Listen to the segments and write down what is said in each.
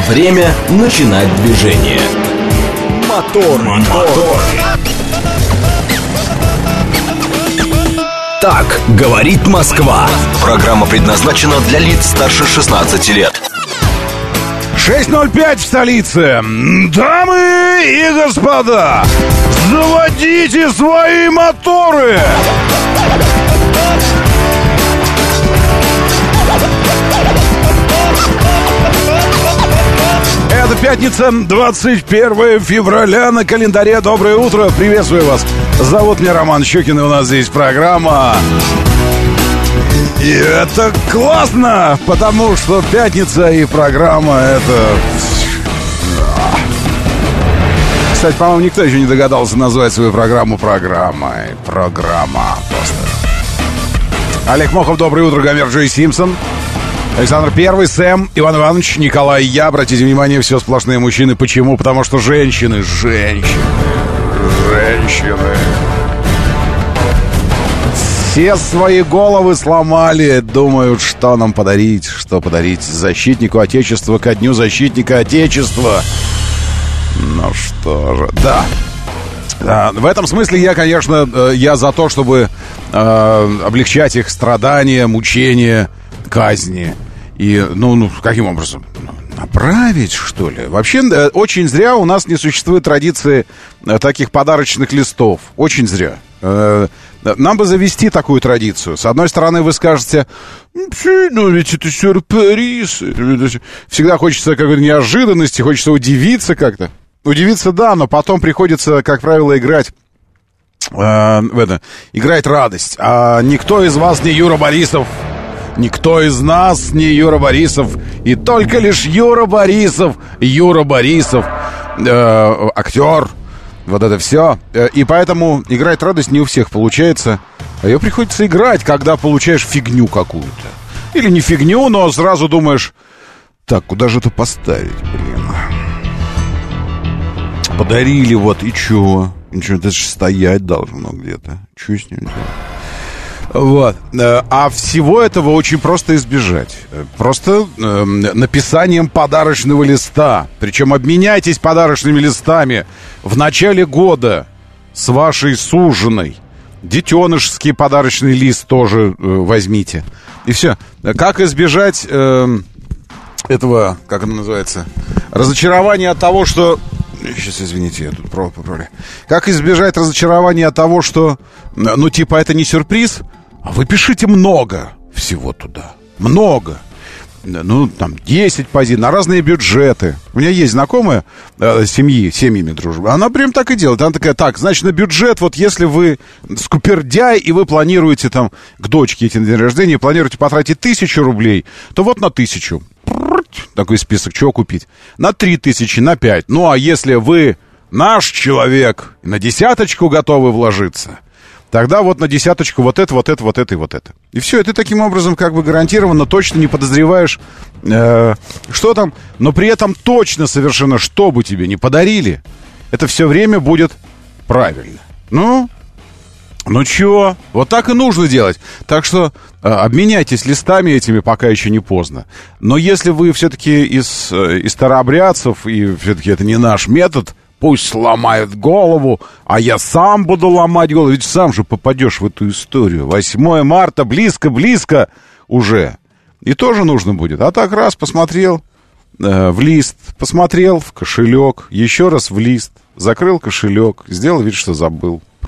Время начинать движение. Мотор. Так говорит Москва. Программа предназначена для лиц старше 16 лет. 6:05 в столице. Дамы и господа, заводите свои моторы. Это пятница, 21 февраля на календаре. Доброе утро, приветствую вас. Зовут меня Роман Щукин, и у нас здесь программа. И это классно, потому что пятница и программа это... Кстати, по-моему, никто еще не догадался назвать свою программу программой. Программа просто. Олег Мохов, доброе утро, Гомер Джей Симпсон, Александр Первый, Сэм, Иван Иванович, Николай и я. Обратите внимание, все сплошные мужчины. Почему? Потому что женщины. Все свои головы сломали, думают, что нам подарить, что подарить защитнику Отечества ко Дню Защитника Отечества. Ну что же, да. В этом смысле я, конечно, я за то, чтобы облегчать их страдания, мучения, казни. И, каким образом? Направить, что ли? Вообще, очень зря у нас не существует традиции таких подарочных листов. Очень зря. Нам бы завести такую традицию. С одной стороны, вы скажете, ведь это сюрприз. Всегда хочется какой-то неожиданности, хочется удивиться как-то. Удивиться, да, но потом приходится, как правило, играть радость. А никто из вас не Юра Борисов. Никто из нас не Юра Борисов. И только лишь Юра Борисов, актер. Вот это все. И поэтому играть радость не у всех получается. А ее приходится играть, когда получаешь фигню какую-то. Или не фигню, но сразу думаешь, так, куда же это поставить, блин? Подарили вот, и чё? Ничего, это же стоять должно где-то. Чё с ним делать? Вот. А всего этого очень просто избежать. Просто написанием подарочного листа. Причем обменяйтесь подарочными листами в начале года с вашей суженой. Детенышский подарочный лист тоже возьмите. И все. Как избежать этого, как оно называется, разочарования от того, что... Сейчас, извините, я тут поправляю. Как избежать разочарования от того, что, это не сюрприз, а вы пишите много всего туда. Много. 10 позиций, на разные бюджеты. У меня есть знакомая семьями дружит. Она прям так и делает. Она такая, так, значит, на бюджет, вот если вы скупердяй, и вы планируете там к дочке эти день рождения, планируете потратить 1000 рублей, то вот на 1000. Такой список, чего купить. На 3000, на 5. Ну, а если вы наш человек, на 10 готовы вложиться, тогда вот на 10 вот это. И все, и ты таким образом как бы гарантированно точно не подозреваешь, что там, но при этом точно совершенно, что бы тебе не подарили, это все время будет правильно. Ну чё, вот так и нужно делать. Так что обменяйтесь листами этими, пока еще не поздно. Но если вы все-таки из старообрядцев, и все-таки это не наш метод, пусть сломают голову, а я сам буду ломать голову. Ведь сам же попадешь в эту историю. 8 марта близко уже. И тоже нужно будет. А так раз посмотрел в лист, посмотрел в кошелек, еще раз в лист, закрыл кошелек, сделал вид, что забыл про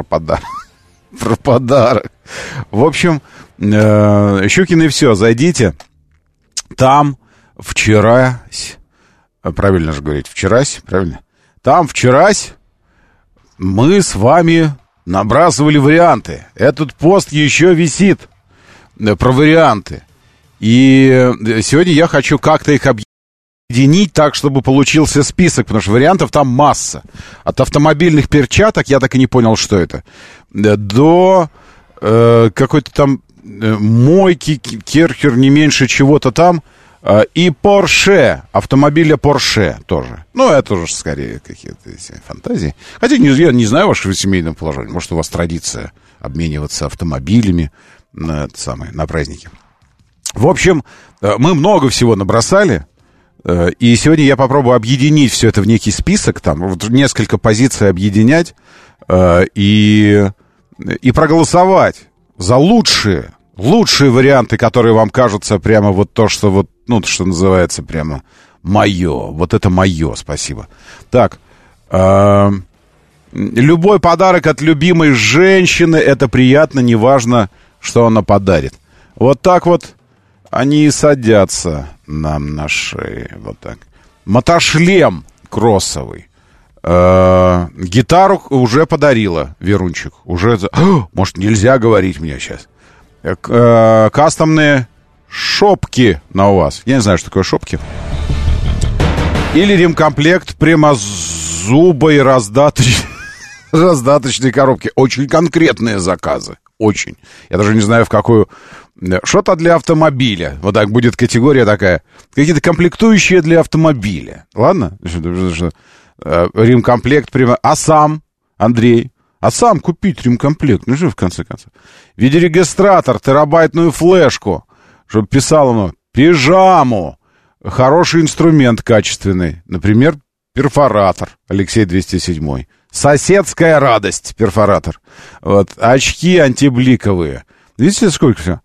подарок. В общем, Щукины, все, зайдите. Там вчерась, правильно же говорить, вчерась, правильно? Там вчерась мы с вами набрасывали варианты. Этот пост еще висит про варианты. И сегодня я хочу как-то их объединить так, чтобы получился список, потому что вариантов там масса. От автомобильных перчаток, я так и не понял, что это, до какой-то там мойки, керхер, не меньше чего-то там, и Porsche, автомобиля Porsche тоже. Это уже скорее какие-то фантазии. Хотя я не знаю вашего семейного положения. Может, у вас традиция обмениваться автомобилями на праздники. В общем, мы много всего набросали. И сегодня я попробую объединить все это в некий список, там, вот несколько позиций объединять и проголосовать за лучшие варианты, которые вам кажутся прямо вот то, что вот, ну, что называется прямо мое. Вот это мое, спасибо. Так, любой подарок от любимой женщины, это приятно, неважно, что она подарит. Вот так вот они и садятся нам на шее. Вот так. Мотошлем кроссовый. Гитару уже подарила Верунчик. Уже... Может, нельзя говорить мне сейчас. Кастомные шопки на у вас. Я не знаю, что такое шопки. Или ремкомплект прямозубой раздаточной коробки. Очень конкретные заказы. Очень. Я даже не знаю, в какую... Что-то для автомобиля. Вот так будет категория такая. Какие-то комплектующие для автомобиля. Ладно? Ремкомплект прямо... А сам, Андрей? А сам купить ремкомплект? Ну же, в конце концов. Видеорегистратор, терабайтную флешку. Чтобы писал оно. Пижаму. Хороший инструмент качественный. Например, перфоратор. Алексей 207. Соседская радость. Перфоратор. Вот. Очки антибликовые. Видите, сколько все?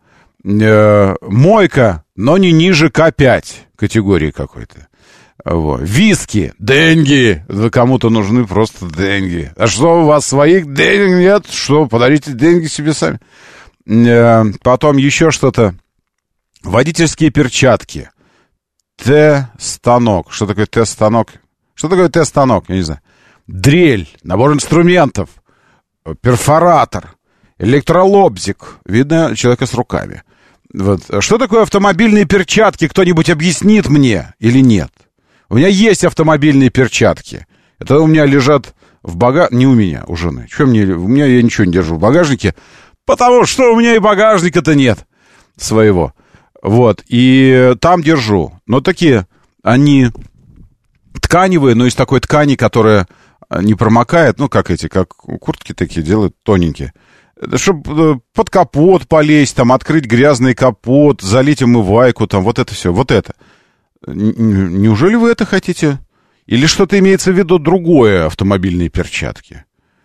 Мойка, но не ниже К5 категории какой-то. Вот. Виски, деньги. Кому-то нужны просто деньги. А что, у вас своих денег нет? Что, подарите деньги себе сами. Потом еще что-то. Водительские перчатки. Т-станок. Что такое Т-станок? Что такое Т-станок? Я не знаю. Дрель, набор инструментов, перфоратор, электролобзик. Видно человека с руками. Вот. Что такое автомобильные перчатки? Кто-нибудь объяснит мне или нет? У меня есть автомобильные перчатки. Это у меня лежат в багажнике. Не у меня, у жены. У меня я ничего не держу в багажнике. Потому что у меня и багажника-то нет своего. Вот. И там держу. Но такие, они тканевые, но из такой ткани, которая не промокает. Ну, как эти, как куртки такие делают, тоненькие. Чтобы под капот полезть, там, открыть грязный капот, залить омывайку, там, вот это все, вот это. Неужели вы это хотите? Или что-то имеется в виду другое, автомобильные перчатки?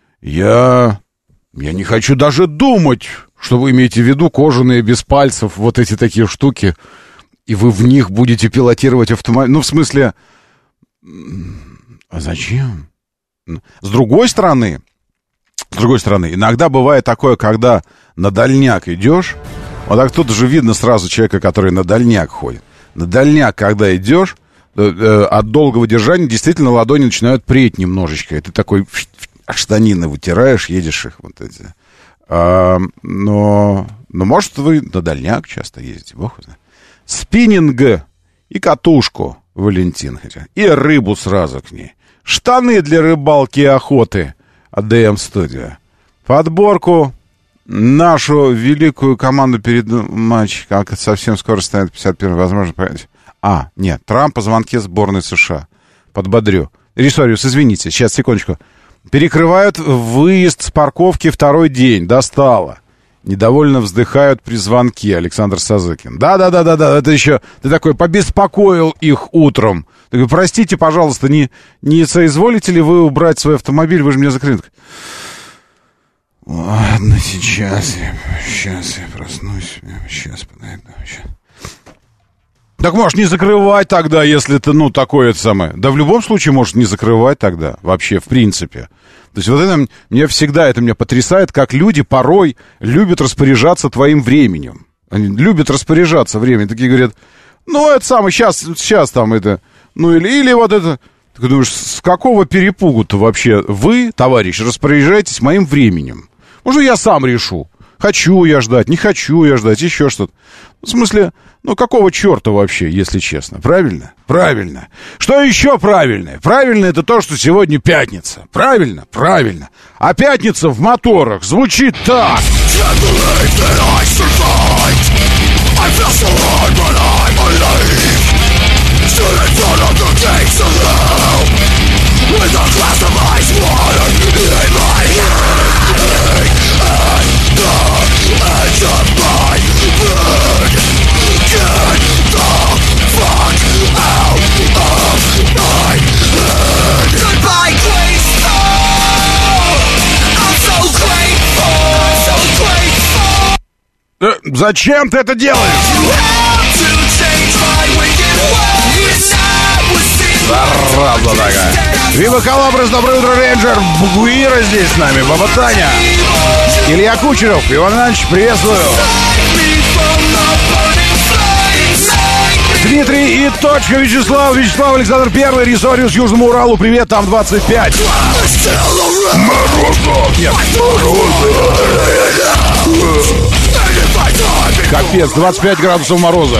Я не хочу даже думать, что вы имеете в виду кожаные без пальцев, вот эти такие штуки, и вы в них будете пилотировать автомобиль. Ну, в смысле, а зачем? С другой стороны, иногда бывает такое, когда на дальняк идешь, вот так тут же видно сразу человека, который на дальняк ходит. На дальняк, когда идешь, от долгого держания действительно ладони начинают преть немножечко. И ты такой штанины вытираешь, едешь их вот эти. Но может, вы на дальняк часто ездите, бог знает. Спиннинг и катушку, Валентин хотел. И рыбу сразу к ней. Штаны для рыбалки и охоты от DM Studio. Подборку нашу великую команду перед матчем, как совсем скоро станет 51-й, возможно, понять. Нет, Трамп по звонке сборной США. Подбодрю. Рисориус, извините, сейчас, секундочку. Перекрывают выезд с парковки второй день. Достало. Недовольно вздыхают при звонке. Александр Сазыкин. Да, это еще... Ты такой побеспокоил их утром. Ты говоришь, простите, пожалуйста, не соизволите ли вы убрать свой автомобиль? Вы же меня закрыли. Ладно, сейчас я проснусь. Сейчас подойду. Так можешь не закрывать тогда, если ты, такое самое. Да в любом случае можешь не закрывать тогда, вообще, в принципе. То есть вот это меня потрясает, как люди порой любят распоряжаться твоим временем. Они любят распоряжаться временем. Такие говорят, это самое, сейчас там это, или вот это. Ты думаешь, с какого перепугу-то вообще вы, товарищ, распоряжаетесь моим временем? Может, я сам решу. Хочу я ждать, не хочу я ждать, еще что-то. В смысле, какого черта вообще, если честно? Правильно? Правильно. Что еще правильное? Правильно это то, что сегодня пятница. Правильно? Правильно. А пятница в моторах звучит так. Get the fuck out. Зачем ты это делаешь? Зараза такая. Вива Калабрас, доброе утро, Рейнджер. Бугуира здесь с нами, Баба Таня. Илья Кучеров, Иван Иванович, приветствую. Дмитрий и точка, Вячеслав Александр Первый, Ресориус, Южному Уралу, привет, там 25. Морозов! Нет, капец, 25 градусов мороза.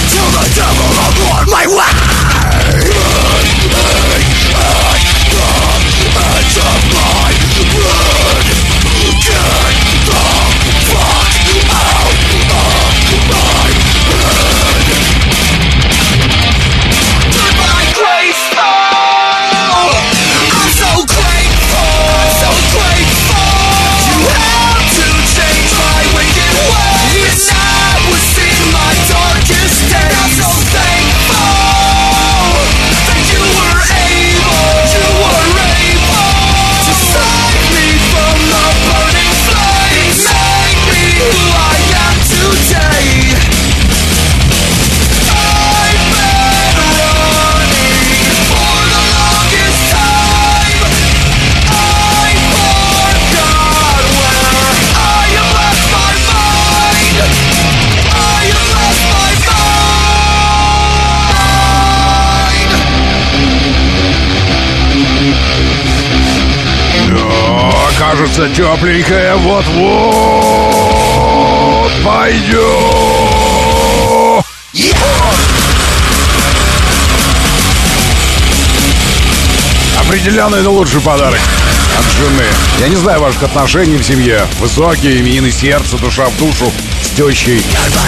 Кажется, тепленькая, вот-вот пойдет. Определенно, это лучший подарок от жены. Я не знаю ваших отношений в семье. Высокие, именины сердца, душа в душу с тещей.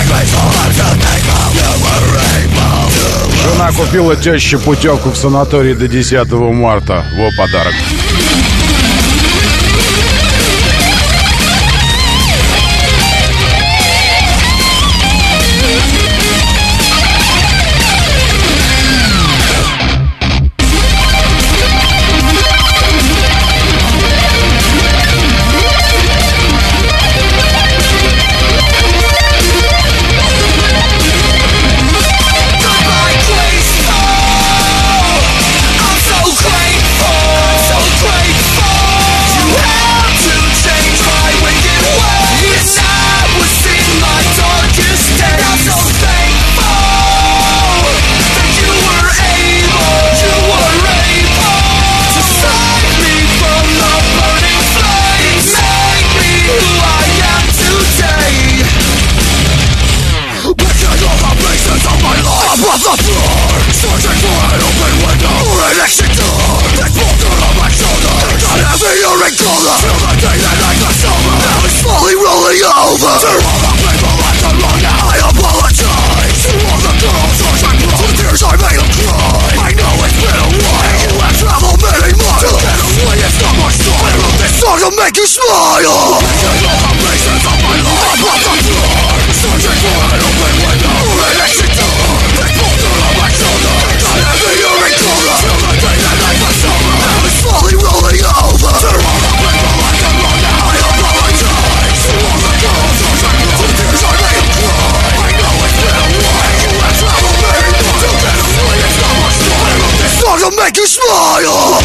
Жена купила теще путевку в санаторий до 10 марта. Во подарок. Make you smile. Make you smile.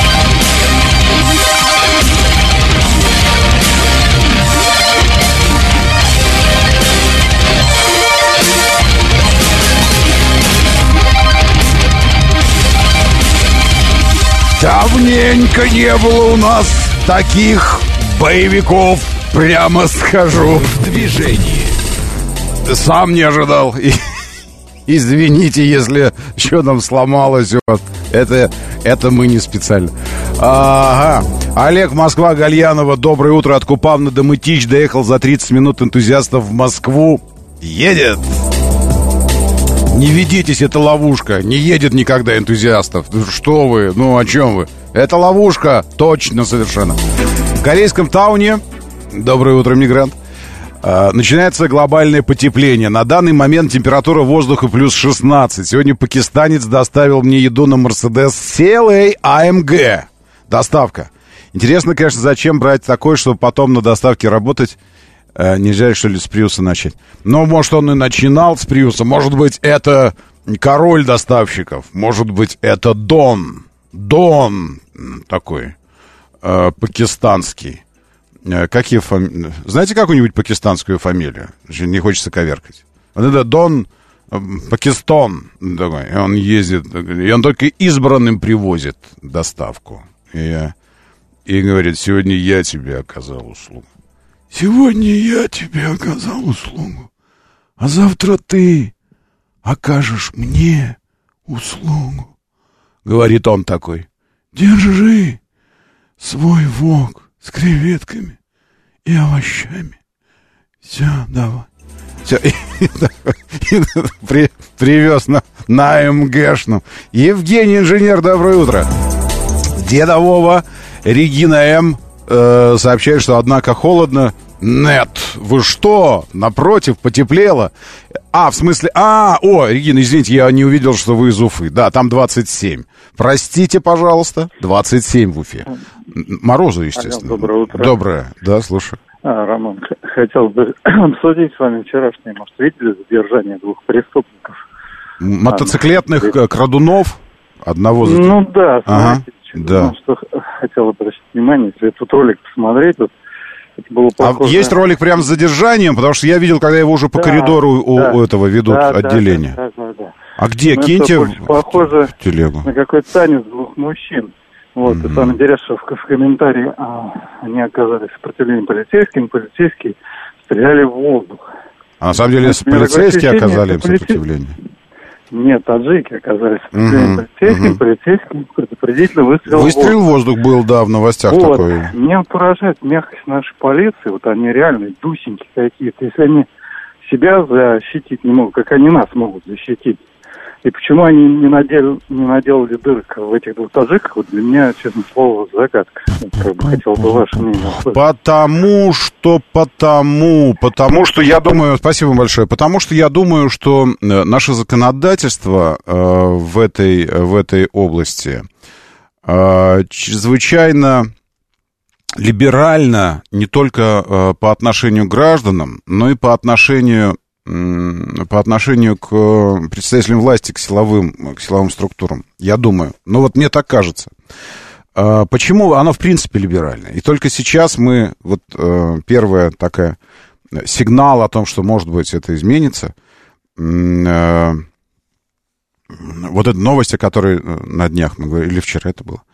Давненько не было у нас таких боевиков, прямо скажу. В движении. Сам не ожидал. Извините, если что там сломалось. Вот. Это мы не специально. Ага. Олег, Москва, Гальянова. Доброе утро. От Купавна до Мытищ доехал за 30 минут. Энтузиастов в Москву. Едет. Не ведитесь, это ловушка. Не едет никогда энтузиастов. Что вы? Ну, о чем вы? Это ловушка. Точно, совершенно. В корейском Тауне. Доброе утро, мигрант. Начинается глобальное потепление. На данный момент температура воздуха плюс 16. Сегодня пакистанец доставил мне еду на Mercedes CLA AMG. Доставка. Интересно, конечно, зачем брать такое, чтобы потом на доставке работать Нельзя ли, что ли, с Приуса начать? Но, может, он и начинал с Приуса. Может быть, это король доставщиков. Может быть, это Дон. Дон такой пакистанский. Какие фамилии? Знаете какую-нибудь пакистанскую фамилию? Не хочется коверкать. Вот это Дон Пакистан такой. И он ездит, и он только избранным привозит доставку. И говорит: сегодня я тебе оказал услугу. Сегодня я тебе оказал услугу, а завтра ты окажешь мне услугу. Говорит он такой: держи свой вок с креветками и овощами. Все, давай. Все, привез на МГшном. Евгений Инженер, доброе утро. Деда Вова, Регина М. Сообщает, что однако холодно. Нет, вы что? Напротив, потеплело. В смысле... Регина, извините, я не увидел, что вы из Уфы. Да, там 27. Простите, пожалуйста, 27 в Уфе. Морозу, естественно. Доброе утро. Доброе, да, слушаю. Роман, хотел бы обсудить с вами вчерашнее. Может, видели задержание 2 преступников? Мотоциклетных крадунов? Одного за... Ну да, смотрите, да. Что хотел обратить внимание, если этот ролик посмотреть, вот, это было похоже... есть ролик прям с задержанием? Потому что я видел, когда его уже по коридору у этого ведут отделение. Да. А где? Киньте похоже в телегу. На какой-то танец 2 мужчин. Вот, и самое интересное, что в комментарии они оказались в сопротивлении полицейским, полицейские стреляли в воздух. А на самом деле полицейские оказали им сопротивление? Нет, таджики оказались в сопротивлении полицейским, полицейским предупредительно выстрел в воздух. Выстрел в воздух был, да, в новостях вот. Такой. Меня поражает мягкость нашей полиции, вот они реально дусеньки какие-то, если они себя защитить не могут, как они нас могут защитить. И почему они не наделали дырок в этих 2 таджиках, вот для меня, честно слово, загадка. Хотел бы ваше мнение услышать. Потому что я думаю, спасибо вам большое, потому что я думаю, что наше законодательство в этой области чрезвычайно либерально не только по отношению к гражданам, но и по отношению к представителям власти, к силовым структурам. Я думаю. Ну, вот мне так кажется. Почему оно, в принципе, либеральное? И только сейчас мы, вот первая такая сигнал о том, что, может быть, это изменится. Вот эта новость, о которой на днях мы говорили, или вчера это было.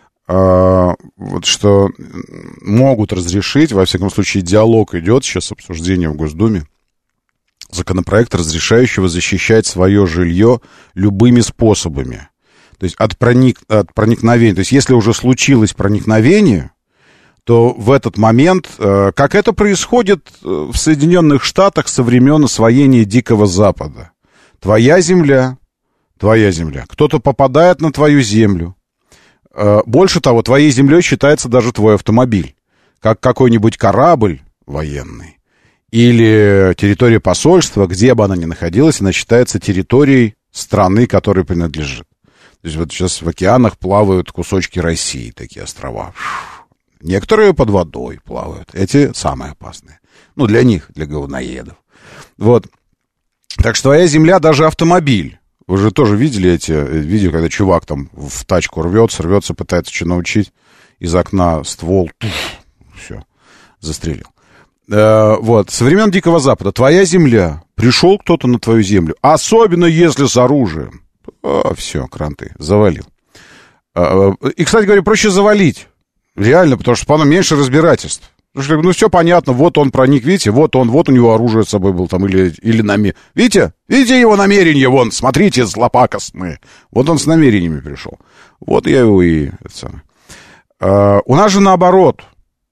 Вот что могут разрешить, во всяком случае, диалог идет, сейчас обсуждение в Госдуме, законопроект, разрешающего защищать свое жилье любыми способами. То есть от проникновения. То есть если уже случилось проникновение, то в этот момент, как это происходит в Соединенных Штатах со времен освоения Дикого Запада. Твоя земля. Кто-то попадает на твою землю. Больше того, твоей землей считается даже твой автомобиль. Как какой-нибудь корабль военный. Или территория посольства, где бы она ни находилась, она считается территорией страны, которой принадлежит. То есть вот сейчас в океанах плавают кусочки России, такие острова. Некоторые под водой плавают. Эти самые опасные. Ну, для них, для говноедов. Вот. Так что твоя земля даже автомобиль. Вы же тоже видели эти видео, когда чувак там в тачку рвется, пытается что научить. Из окна ствол, все, застрелил. Вот, со времен Дикого Запада твоя земля, пришел кто-то на твою землю, особенно если с оружием, все, кранты, завалил. И, кстати говоря, проще завалить, реально, потому что потом меньше разбирательств. Потому что, все понятно, вот он проник, видите, вот у него оружие с собой было там, или намерение. Видите его намерение, вон, смотрите, злопакостные. Вот он с намерениями пришел. Вот я его и... У нас же наоборот,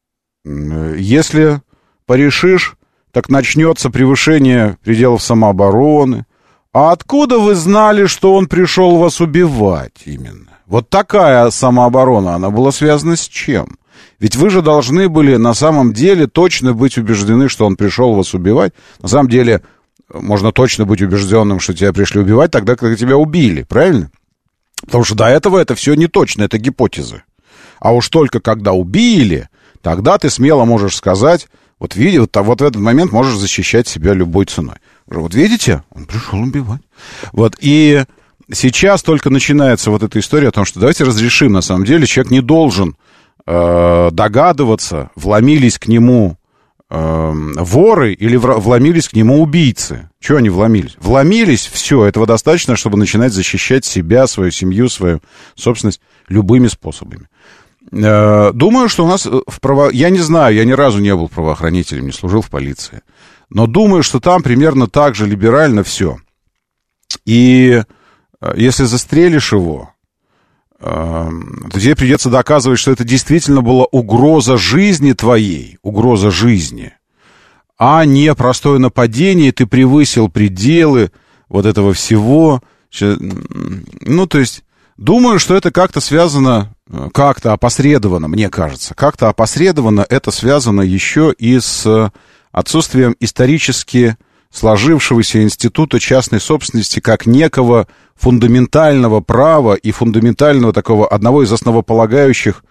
если... порешишь, так начнется превышение пределов самообороны. А откуда вы знали, что он пришел вас убивать именно? Вот такая самооборона, она была связана с чем? Ведь вы же должны были на самом деле точно быть убеждены, что он пришел вас убивать. На самом деле, можно точно быть убежденным, что тебя пришли убивать тогда, когда тебя убили, правильно? Потому что до этого это все не точно, это гипотезы. А уж только когда убили, тогда ты смело можешь сказать... Вот в этот момент можешь защищать себя любой ценой. Вот видите, он пришел убивать. Вот, и сейчас только начинается вот эта история о том, что давайте разрешим, на самом деле, человек не должен догадываться, вломились к нему воры или вломились к нему убийцы. Чего они вломились? Вломились, все, этого достаточно, чтобы начинать защищать себя, свою семью, свою собственность любыми способами. Думаю, что у нас я не знаю, я ни разу не был правоохранителем, не служил в полиции, но думаю, что там примерно так же либерально все. И если застрелишь его, то тебе придется доказывать, что это действительно была угроза жизни твоей, угроза жизни, а не простое нападение, ты превысил пределы вот этого всего. Ну, то есть, думаю, что это как-то связано, как-то опосредованно, мне кажется, как-то опосредованно это связано еще и с отсутствием исторически сложившегося института частной собственности как некого фундаментального права и фундаментального такого одного из основополагающих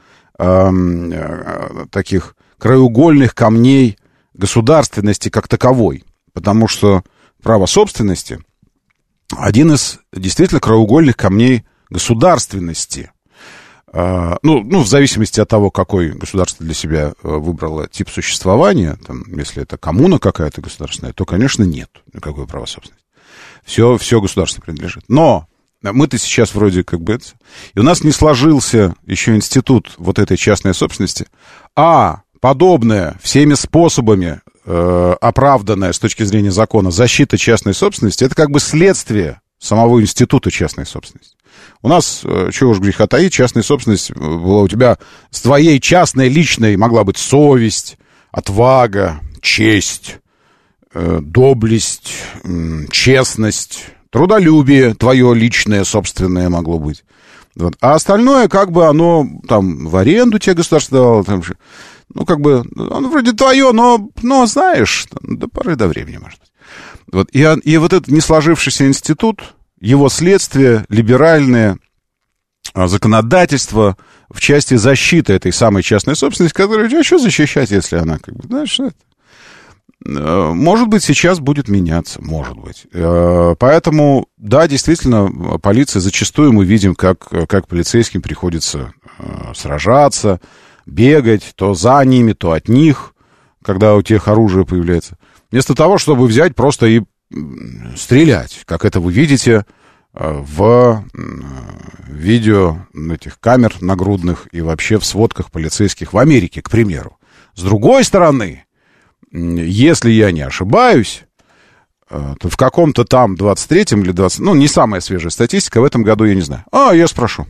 таких краеугольных камней государственности как таковой. Потому что право собственности один из действительно краеугольных камней государственности. Ну, в зависимости от того, какой государство для себя выбрало тип существования, там, если это коммуна какая-то государственная, то, конечно, нет никакого права собственности. Все государству принадлежит. Но мы-то сейчас вроде как бы... И у нас не сложился еще институт вот этой частной собственности, а подобное всеми способами оправданная с точки зрения закона защита частной собственности, это как бы следствие самого института частной собственности. У нас, чего уж греха таить, частная собственность была у тебя с твоей частной, личной, могла быть совесть, отвага, честь, доблесть, честность, трудолюбие твое личное, собственное могло быть. Вот. А остальное, как бы оно там в аренду тебе государство давало, там, ну, как бы, оно вроде твое, но знаешь, до поры до времени, может быть. Вот. И вот этот не сложившийся институт, его следствие, либеральное законодательство в части защиты этой самой частной собственности, которую, а что защищать, если она, как бы, знаешь, что это? Может быть, сейчас будет меняться, может быть. Поэтому, да, действительно, полиция зачастую мы видим, как полицейским приходится сражаться, бегать то за ними, то от них, когда у тех оружие появляется. Вместо того, чтобы взять просто и стрелять, как это вы видите в видео этих камер нагрудных и вообще в сводках полицейских в Америке, к примеру. С другой стороны, если я не ошибаюсь, то в каком-то там 23-м или 20... Ну, не самая свежая статистика, в этом году я не знаю. Я спрошу.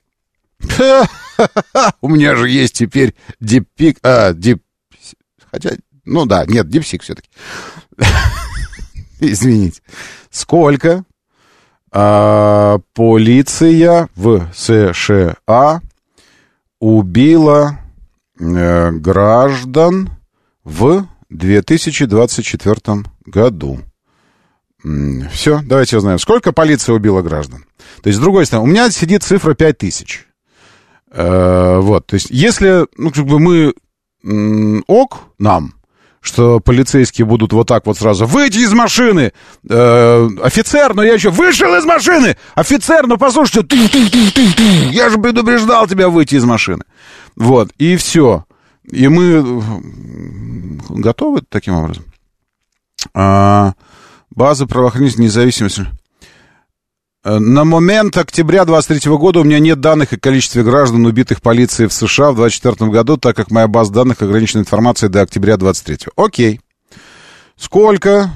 У меня же есть теперь диппик... Хотя, ну да, нет, дипсик все-таки. Извините. Сколько полиция в США убила граждан в 2024 году? Все, давайте узнаем. Сколько полиция убила граждан? То есть, с другой стороны, у меня сидит цифра 5000. Вот, то есть, если, ну, как бы мы нам, что полицейские будут вот так вот сразу выйти из машины, офицер, но я еще вышел из машины, офицер, ну послушайте, я же предупреждал тебя выйти из машины. Вот, и все. И мы готовы таким образом. База правоохранительной независимости. На момент октября 2023 года у меня нет данных о количестве граждан, убитых полицией в США в 2024 году, так как моя база данных ограничена информацией до октября 2023. Окей. Сколько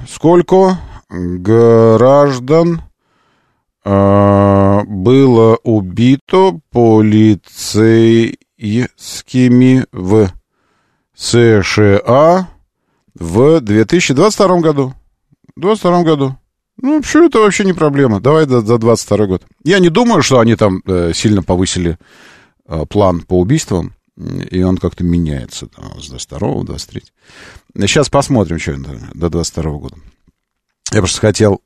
граждан было убито полицейскими в США в 2022 году? В 2022 году. Ну, что это вообще не проблема. Давай за 22 год. Я не думаю, что они там сильно повысили план по убийствам, и он как-то меняется с 22-го, 23-го. Сейчас посмотрим, что до 22 года. Я просто хотел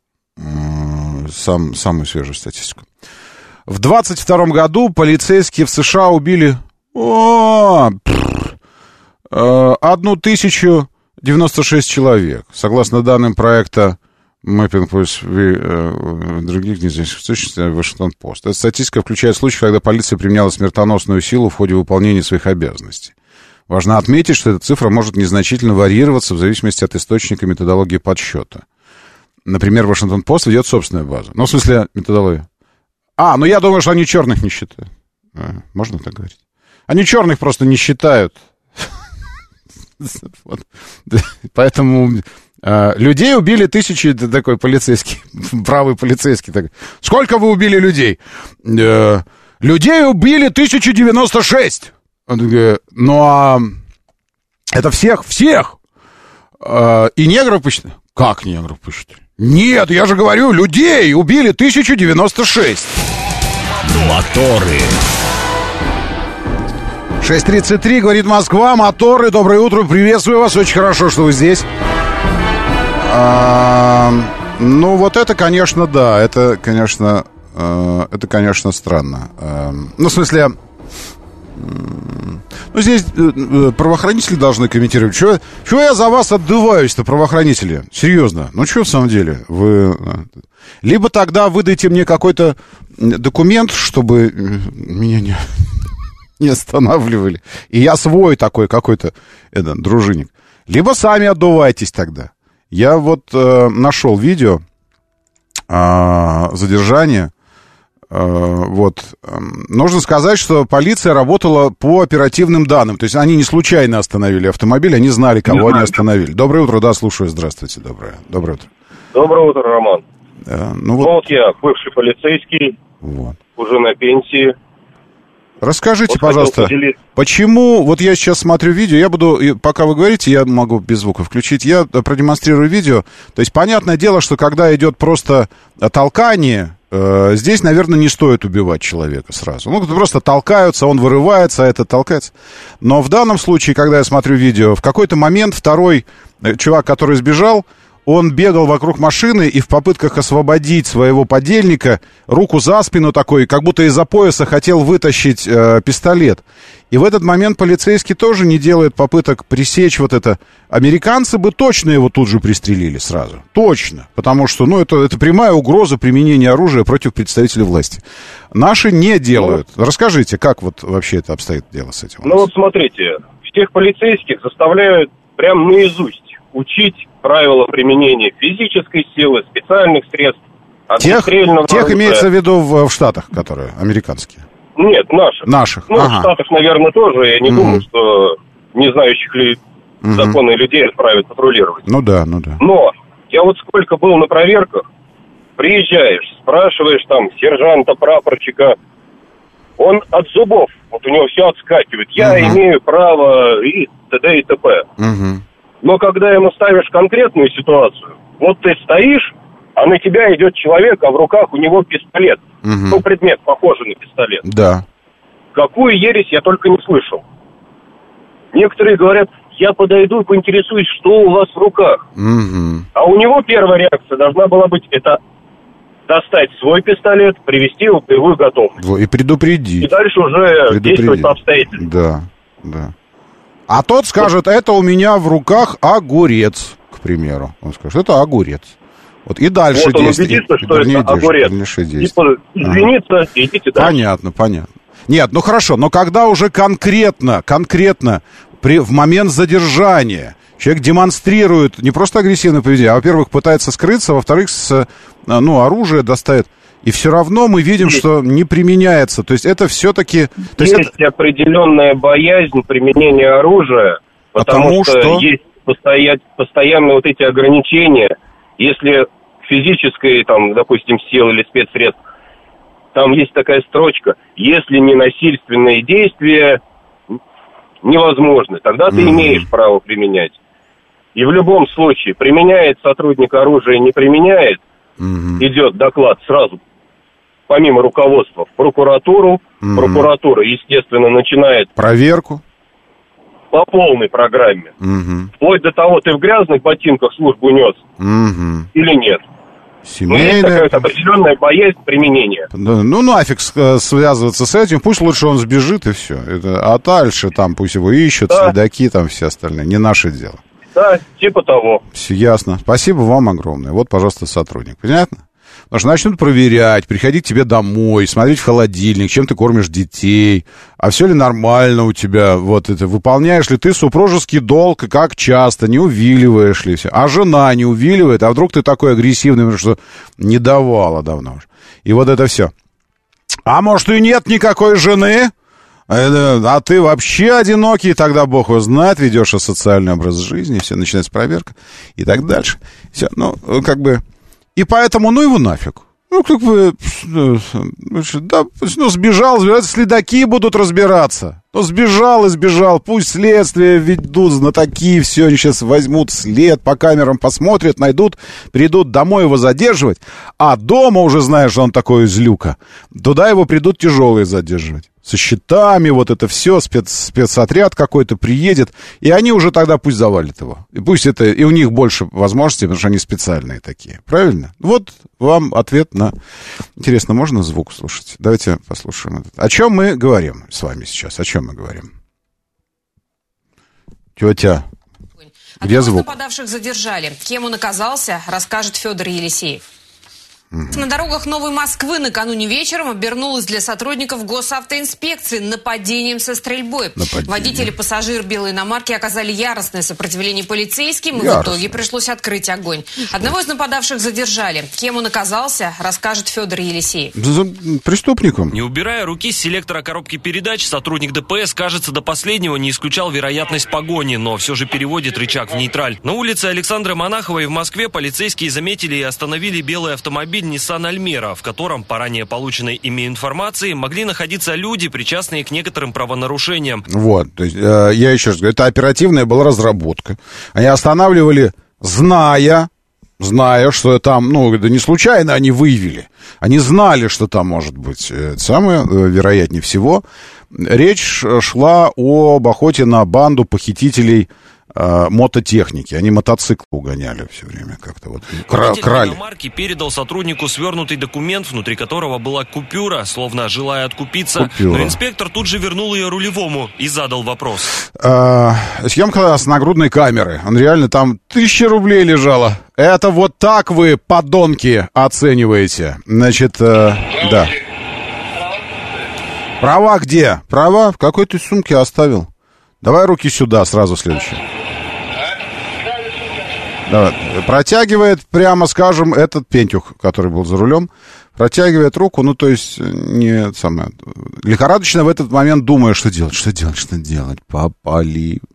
самую свежую статистику. В 22 году полицейские в США убили 1900 96 человек. Согласно данным проекта Mapping других неизвестных источников, Вашингтон-Пост. Эта статистика включает случаи, когда полиция применяла смертоносную силу в ходе выполнения своих обязанностей. Важно отметить, что эта цифра может незначительно варьироваться в зависимости от источника и методологии подсчета. Например, Вашингтон-Пост ведет собственную базу. Ну, в смысле, методологию. Ну я думаю, что они черных не считают. Можно так говорить? Они черных просто не считают. Поэтому людей убили тысячи, такой полицейский, правый полицейский. Так. Сколько вы убили людей? Людей убили 1096. Это всех? И негров посчитали? Как негров посчитали? Нет, я же говорю, людей убили 1096. Моторы. 6:33, говорит Москва, моторы, доброе утро, приветствую вас, очень хорошо, что вы здесь. Ну, вот это, конечно, да, это, конечно, странно. Ну, в смысле, ну, здесь правоохранители должны комментировать. Чего я за вас отдуваюсь-то, правоохранители? Серьезно, ну, что в самом деле? Вы... Либо тогда выдайте мне какой-то документ, чтобы меня не останавливали. И я свой такой какой-то дружинник. Либо сами отдувайтесь тогда. Я вот нашел видео задержания. Вот. Нужно сказать, что полиция работала по оперативным данным. То есть они не случайно остановили автомобиль, они знали, кого они остановили. Доброе утро, да, слушаю, здравствуйте, доброе утро. Доброе утро, Роман. Ну вот я, бывший полицейский, уже на пенсии. Расскажите, пожалуйста, почему, вот я сейчас смотрю видео, я буду, пока вы говорите, я могу без звука включить, я продемонстрирую видео. То есть, понятное дело, что когда идет просто толкание, здесь, наверное, не стоит убивать человека сразу. Ну, просто толкаются, он вырывается, а это толкается. Но в данном случае, когда я смотрю видео, в какой-то момент второй чувак, который сбежал, он бегал вокруг машины и в попытках освободить своего подельника руку за спину такой, как будто из-за пояса хотел вытащить пистолет. И в этот момент полицейский тоже не делает попыток пресечь вот это. Американцы бы точно его тут же пристрелили сразу. Точно. Потому что, ну, это прямая угроза применения оружия против представителей власти. Наши не делают. Расскажите, как вот вообще это обстоит дело с этим? Ну, вот смотрите, всех полицейских заставляют прям наизусть учить правила применения физической силы, специальных средств, огнестрельного оружия. Тех имеется в виду в Штатах, которые американские? Нет, наших. Ну, в Штатах, наверное, тоже. Я не думаю, что не знающих законы людей отправят патрулировать. Ну да. Но я вот сколько был на проверках, приезжаешь, спрашиваешь там сержанта, прапорщика, он от зубов, вот у него все отскакивает. Я имею право и т.д. и т.п. Но когда ему ставишь конкретную ситуацию, вот ты стоишь, а на тебя идет человек, а в руках у него пистолет. Ну, предмет, похожий на пистолет. Да. Какую ересь я только не слышал. Некоторые говорят, я подойду и поинтересуюсь, что у вас в руках. А у него первая реакция должна была быть, это достать свой пистолет, привести его в боевую готовность. И предупредить. И дальше уже действовать по обстоятельствам. Да. А тот скажет, это у меня в руках огурец, к примеру. Он скажет, это огурец. Вот и дальше вот действие. Вот он убедится, что это огурец. Извиниться, идите дальше. Понятно. Нет, ну хорошо, но когда уже конкретно в момент задержания человек демонстрирует не просто агрессивное поведение, а, во-первых, пытается скрыться, во-вторых, оружие достает. И все равно мы видим, что не применяется. То есть это все-таки... Есть определенная боязнь применения оружия, потому что есть постоянные вот эти ограничения. Если физической, там, допустим, силы или спецсредств, там есть такая строчка, если не насильственные действия невозможны, тогда ты имеешь право применять. И в любом случае, применяет сотрудник оружие, не применяет, идет доклад сразу, помимо руководства, в прокуратуру. Прокуратура, естественно, начинает проверку по полной программе. Вплоть до того, ты в грязных ботинках службу нес или нет. Семейная... Но есть такая определенная боязнь применения. Ну, нафиг связываться с этим. Пусть лучше он сбежит, и все. А дальше там пусть его ищут, следаки, там все остальные. Не наше дело. Да, типа того. Все ясно. Спасибо вам огромное. Вот, пожалуйста, сотрудник. Понятно? Потому что начнут проверять, приходить к тебе домой, смотреть в холодильник, чем ты кормишь детей, а все ли нормально у тебя, вот это, выполняешь ли ты супружеский долг, и как часто, не увиливаешь ли все. А жена не увиливает, а вдруг ты такой агрессивный, потому что не давала давно уже. И вот это все. А может и нет никакой жены? А ты вообще одинокий, тогда Бог его знает, ведешь асоциальный образ жизни, все, начинается проверка и так дальше. Все, ну, как бы... И поэтому, ну его нафиг. Ну, как бы, да, ну, сбежал, следаки будут разбираться. Ну, сбежал и сбежал, пусть следствие ведут, знатоки, все, они сейчас возьмут след, по камерам посмотрят, найдут, придут домой его задерживать, а дома уже, знаешь, он такой злюка, туда его придут тяжелые задерживать. Со счетами, вот это все, спецотряд какой-то приедет, и они уже тогда пусть завалят его. И пусть это, и у них больше возможностей, потому что они специальные такие. Правильно? Вот вам ответ на... Интересно, можно звук слушать? Давайте послушаем этот. О чем мы говорим с вами сейчас? О чем мы говорим? Тетя, где звук? Нападавших задержали. Кем он оказался, расскажет Федор Елисеев. На дорогах Новой Москвы накануне вечером обернулось для сотрудников госавтоинспекции нападением со стрельбой. Водитель и пассажир белой иномарки оказали яростное сопротивление полицейским, и в итоге пришлось открыть огонь. Одного из нападавших задержали. Кем он оказался, расскажет Федор Елисеев. Преступником. Не убирая руки с селектора коробки передач, сотрудник ДПС, кажется, до последнего не исключал вероятность погони, но все же переводит рычаг в нейтраль. На улице Александры Монаховой в Москве полицейские заметили и остановили белый автомобиль Nissan Almera, в котором, по ранее полученной ими информации, могли находиться люди, причастные к некоторым правонарушениям. Вот, то есть, я еще раз говорю, это оперативная была разработка. Они останавливали, зная, что там, ну, не случайно они выявили. Они знали, что там может быть. Самое вероятнее всего, речь шла об охоте на банду похитителей мототехники. Они мотоциклы угоняли все время как-то вот. Крали. Марки передал сотруднику свернутый документ, внутри которого была купюра, словно желая откупиться. Но инспектор тут же вернул ее рулевому и задал вопрос. Съемка с нагрудной камеры. Он реально там 1000 рублей лежало. Это вот так вы, подонки, оцениваете. Значит, да. Права где? Права в какой-то сумке оставил. Давай руки сюда, сразу следующее. Давай. Протягивает, прямо скажем, этот Пентюх, который был за рулем, протягивает руку, ну, то есть, не самое... Лихорадочно в этот момент думая, что делать. Попали.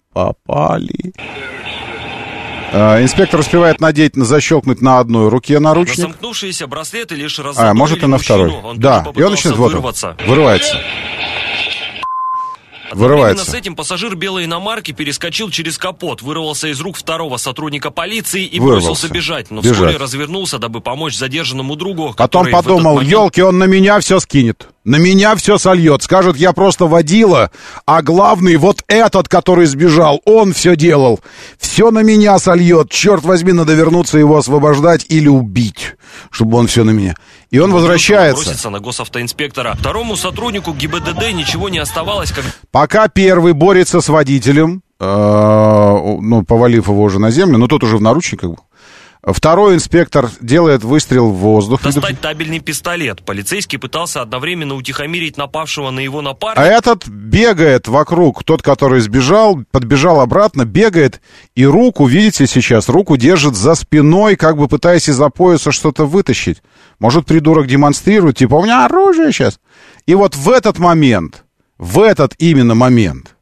Инспектор успевает защелкнуть на одной руке наручник. Замкнувшиеся браслеты лишь раздвоили может и на второй. Да, и он начинает вырывается. Одновременно с этим пассажир белой иномарки перескочил через капот, вырвался из рук второго сотрудника полиции и бросился бежать, но вскоре развернулся, дабы помочь задержанному другу. Потом подумал, елки, он на меня все скинет, на меня все сольет, скажет, я просто водила, а главный вот этот, который сбежал, он все делал, все на меня сольет, черт возьми, надо вернуться, его освобождать или убить, чтобы он все на меня. И он возвращается. Бросится на госавтоинспектора. Второму сотруднику ГИБДД ничего не оставалось, как... Пока первый борется с водителем, повалив его уже на землю, но тот уже в наручниках был. Второй инспектор делает выстрел в воздух. Достать табельный пистолет. Полицейский пытался одновременно утихомирить напавшего на его напарника. А этот бегает вокруг, тот, который сбежал, подбежал обратно, бегает, и руку, видите сейчас, руку держит за спиной, как бы пытаясь из-за пояса что-то вытащить. Может, придурок демонстрирует, типа, у меня оружие сейчас. И вот в этот именно момент,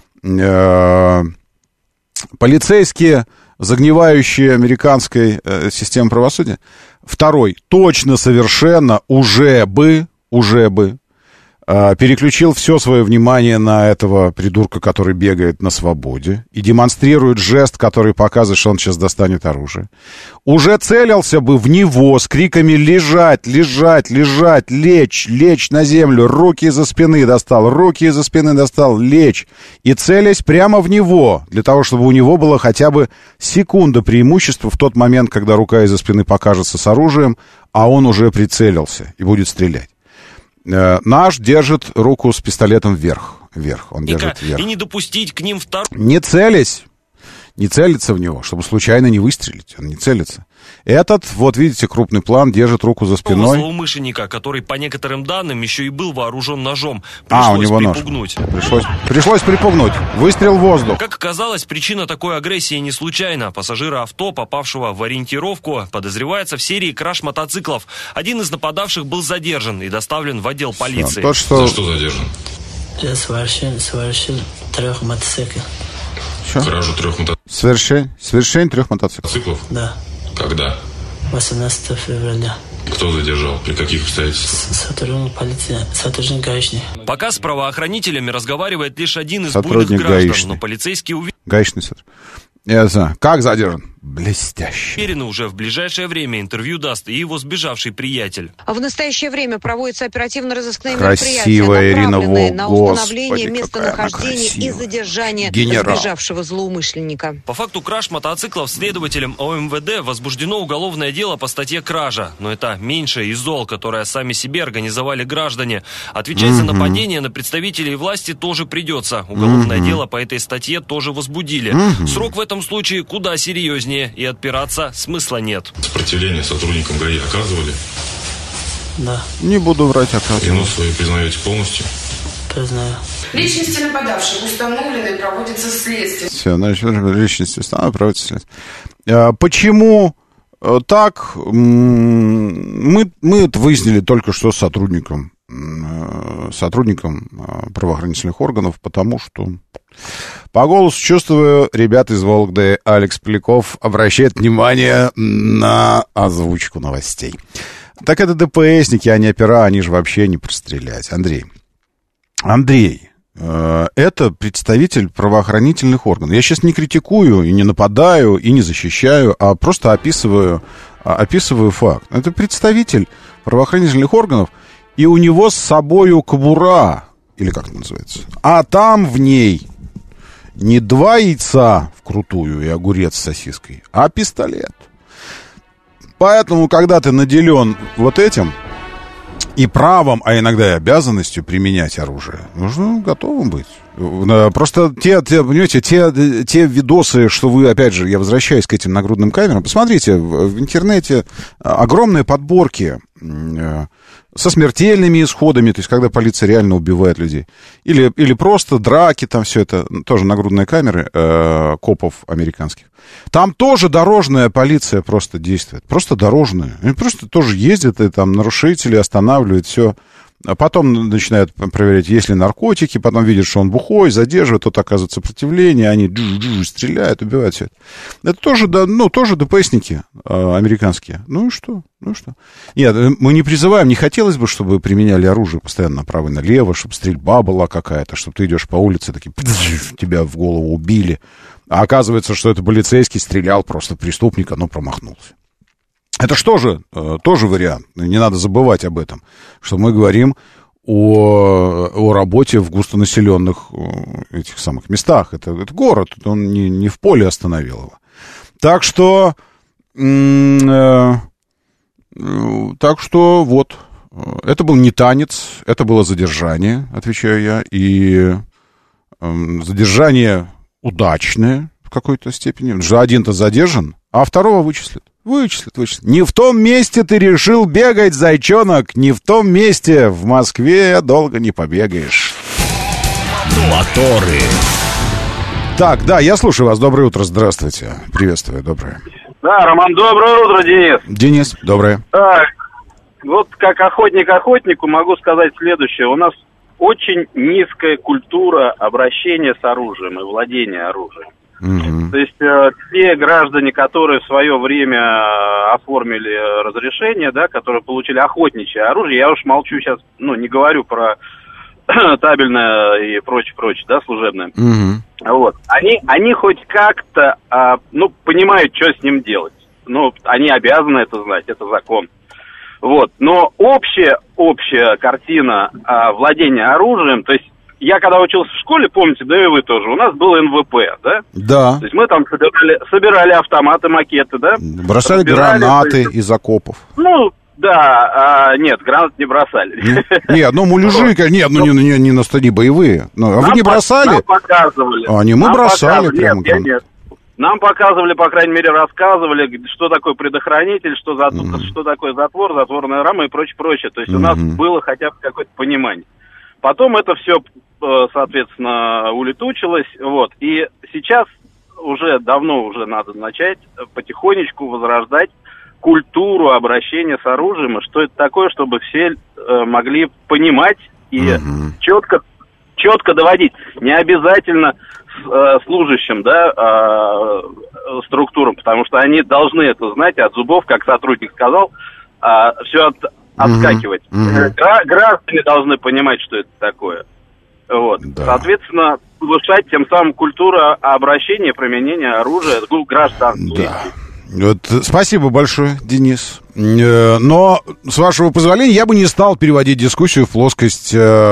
полицейские... загнивающие американской системы правосудия. Второй, точно совершенно уже бы переключил все свое внимание на этого придурка, который бегает на свободе и демонстрирует жест, который показывает, что он сейчас достанет оружие. Уже целился бы в него с криками «лежать, лежать, лежать, лечь, лечь на землю», руки из-за спины достал, лечь. И целясь прямо в него, для того, чтобы у него было хотя бы секунда преимущества в тот момент, когда рука из-за спины покажется с оружием, а он уже прицелился и будет стрелять. Наш держит руку с пистолетом вверх. Он держит вверх. И не допустить к ним второго. Не целясь, не целится в него, чтобы случайно не выстрелить. Он не целится. Этот, вот видите, крупный план, держит руку за спиной. Злоумышленника, который, по некоторым данным, еще и был вооружен ножом. У него припугнуть. Пришлось припугнуть. Выстрел в воздух. Как оказалось, причина такой агрессии не случайна. Пассажира авто, попавшего в ориентировку, подозревается в серии краж мотоциклов. Один из нападавших был задержан и доставлен в отдел полиции. За что задержан? Я совершил 3 мотоциклов. Кражу 3 мотоциклов. Совершение 3 мотоциклов. Да. Когда? 18 февраля. Кто задержал? При каких обстоятельствах? Сотрудник полиции, сотрудник гаишник. Пока с правоохранителями разговаривает лишь один из буйных граждан, но полицейские гаишный сотрудник. Я знаю. Как задержан? Блестяще. Уверены, уже в ближайшее время интервью даст и его сбежавший приятель. А в настоящее время проводятся оперативно-розыскные мероприятия, направленные на Господи, установление местонахождения и задержания сбежавшего злоумышленника. По факту краж мотоциклов следователям ОМВД возбуждено уголовное дело по статье «Кража». Но это меньшее из зол, которое сами себе организовали граждане. Отвечать за нападение на представителей власти тоже придется. Уголовное дело по этой статье тоже возбудили. Срок в этом случае куда серьезнее. И отпираться смысла нет. Сопротивление сотрудникам ГАИ оказывали? Да. Не буду врать, оказывается. Вину свою признаете полностью? Признаю. Личности нападавших установлены и проводится следствие. Все, значит, личности установлены, проводится следствие. Почему так? Мы это выяснили только что с сотрудником правоохранительных органов, потому что по голосу чувствую, ребята из Вологды, Алекс Поляков обращает внимание на озвучку новостей. Так это ДПСники, а не опера, они же вообще не прострелять. Андрей, это представитель правоохранительных органов. Я сейчас не критикую, и не нападаю, и не защищаю, а просто описываю факт. Это представитель правоохранительных органов, и у него с собою кобура, или как это называется, а там в ней не 2 яйца вкрутую и огурец с сосиской, а пистолет. Поэтому, когда ты наделен вот этим и правом, а иногда и обязанностью применять оружие, нужно готовым быть. Просто понимаете, те видосы, что вы, опять же, я возвращаюсь к этим нагрудным камерам, посмотрите, в интернете огромные подборки со смертельными исходами, то есть когда полиция реально убивает людей. Или просто драки, там все это, тоже нагрудные камеры копов американских. Там тоже дорожная полиция просто действует, просто дорожная. Они просто тоже ездят, и там нарушители останавливают, все. А потом начинают проверять, есть ли наркотики, потом видят, что он бухой, задерживают, тот оказывает сопротивление, они стреляют, убивают все это. Это тоже, тоже ДПСники американские. Ну и что? Нет, мы не призываем, не хотелось бы, чтобы применяли оружие постоянно направо и налево, чтобы стрельба была какая-то, чтобы ты идешь по улице, такие, тебя в голову убили. А оказывается, что это полицейский стрелял просто преступника, но промахнулся. Это что же, тоже вариант. Не надо забывать об этом, что мы говорим о работе в густонаселенных этих самых местах. Это город, он не в поле остановил его. Так что вот, это был не танец, это было задержание, отвечаю я, и задержание удачное в какой-то степени. Один-то задержан, а второго вычислят. Вычислят. Не в том месте ты решил бегать, зайчонок. Не в том месте. В Москве долго не побегаешь. Моторы. Так, да, я слушаю вас. Доброе утро, здравствуйте. Приветствую, доброе. Да, Роман, доброе утро, Денис. Денис, доброе. Так, вот как охотник охотнику могу сказать следующее. У нас очень низкая культура обращения с оружием и владения оружием. Угу. То есть те граждане, которые в свое время оформили разрешение, да, которые получили охотничье оружие, я уж молчу сейчас, не говорю про табельное и прочее, да, служебное. Угу. Вот. Они хоть как-то, понимают, что с ним делать. Они обязаны это знать, это закон. Вот. Но общая картина владения оружием, то есть я когда учился в школе, помните, да и вы тоже, у нас был НВП, да? Да. То есть мы там собирали автоматы, макеты, да? Бросали гранаты из окопов. Нет, гранат не бросали. Нет, муляжи, не на стадии боевые. А вы не бросали? Нам показывали. Мы бросали прямо гранаты. Нет. Нам показывали, по крайней мере, рассказывали, что такое предохранитель, что такое затвор, затворная рама и прочее. То есть у нас было хотя бы какое-то понимание. Потом это все, соответственно, улетучилось. Вот. И сейчас уже давно надо начать потихонечку возрождать культуру обращения с оружием, и что это такое, чтобы все могли понимать и четко доводить. Не обязательно служащим, да, структурам, потому что они должны это знать, от зубов, как сотрудник сказал, все отскакивать. Граждане должны понимать, что это такое. Вот. Да. Соответственно, повышать тем самым культуру обращения, применения оружия граждан. Да. Вот, спасибо большое, Денис. Но, с вашего позволения, я бы не стал переводить дискуссию в плоскость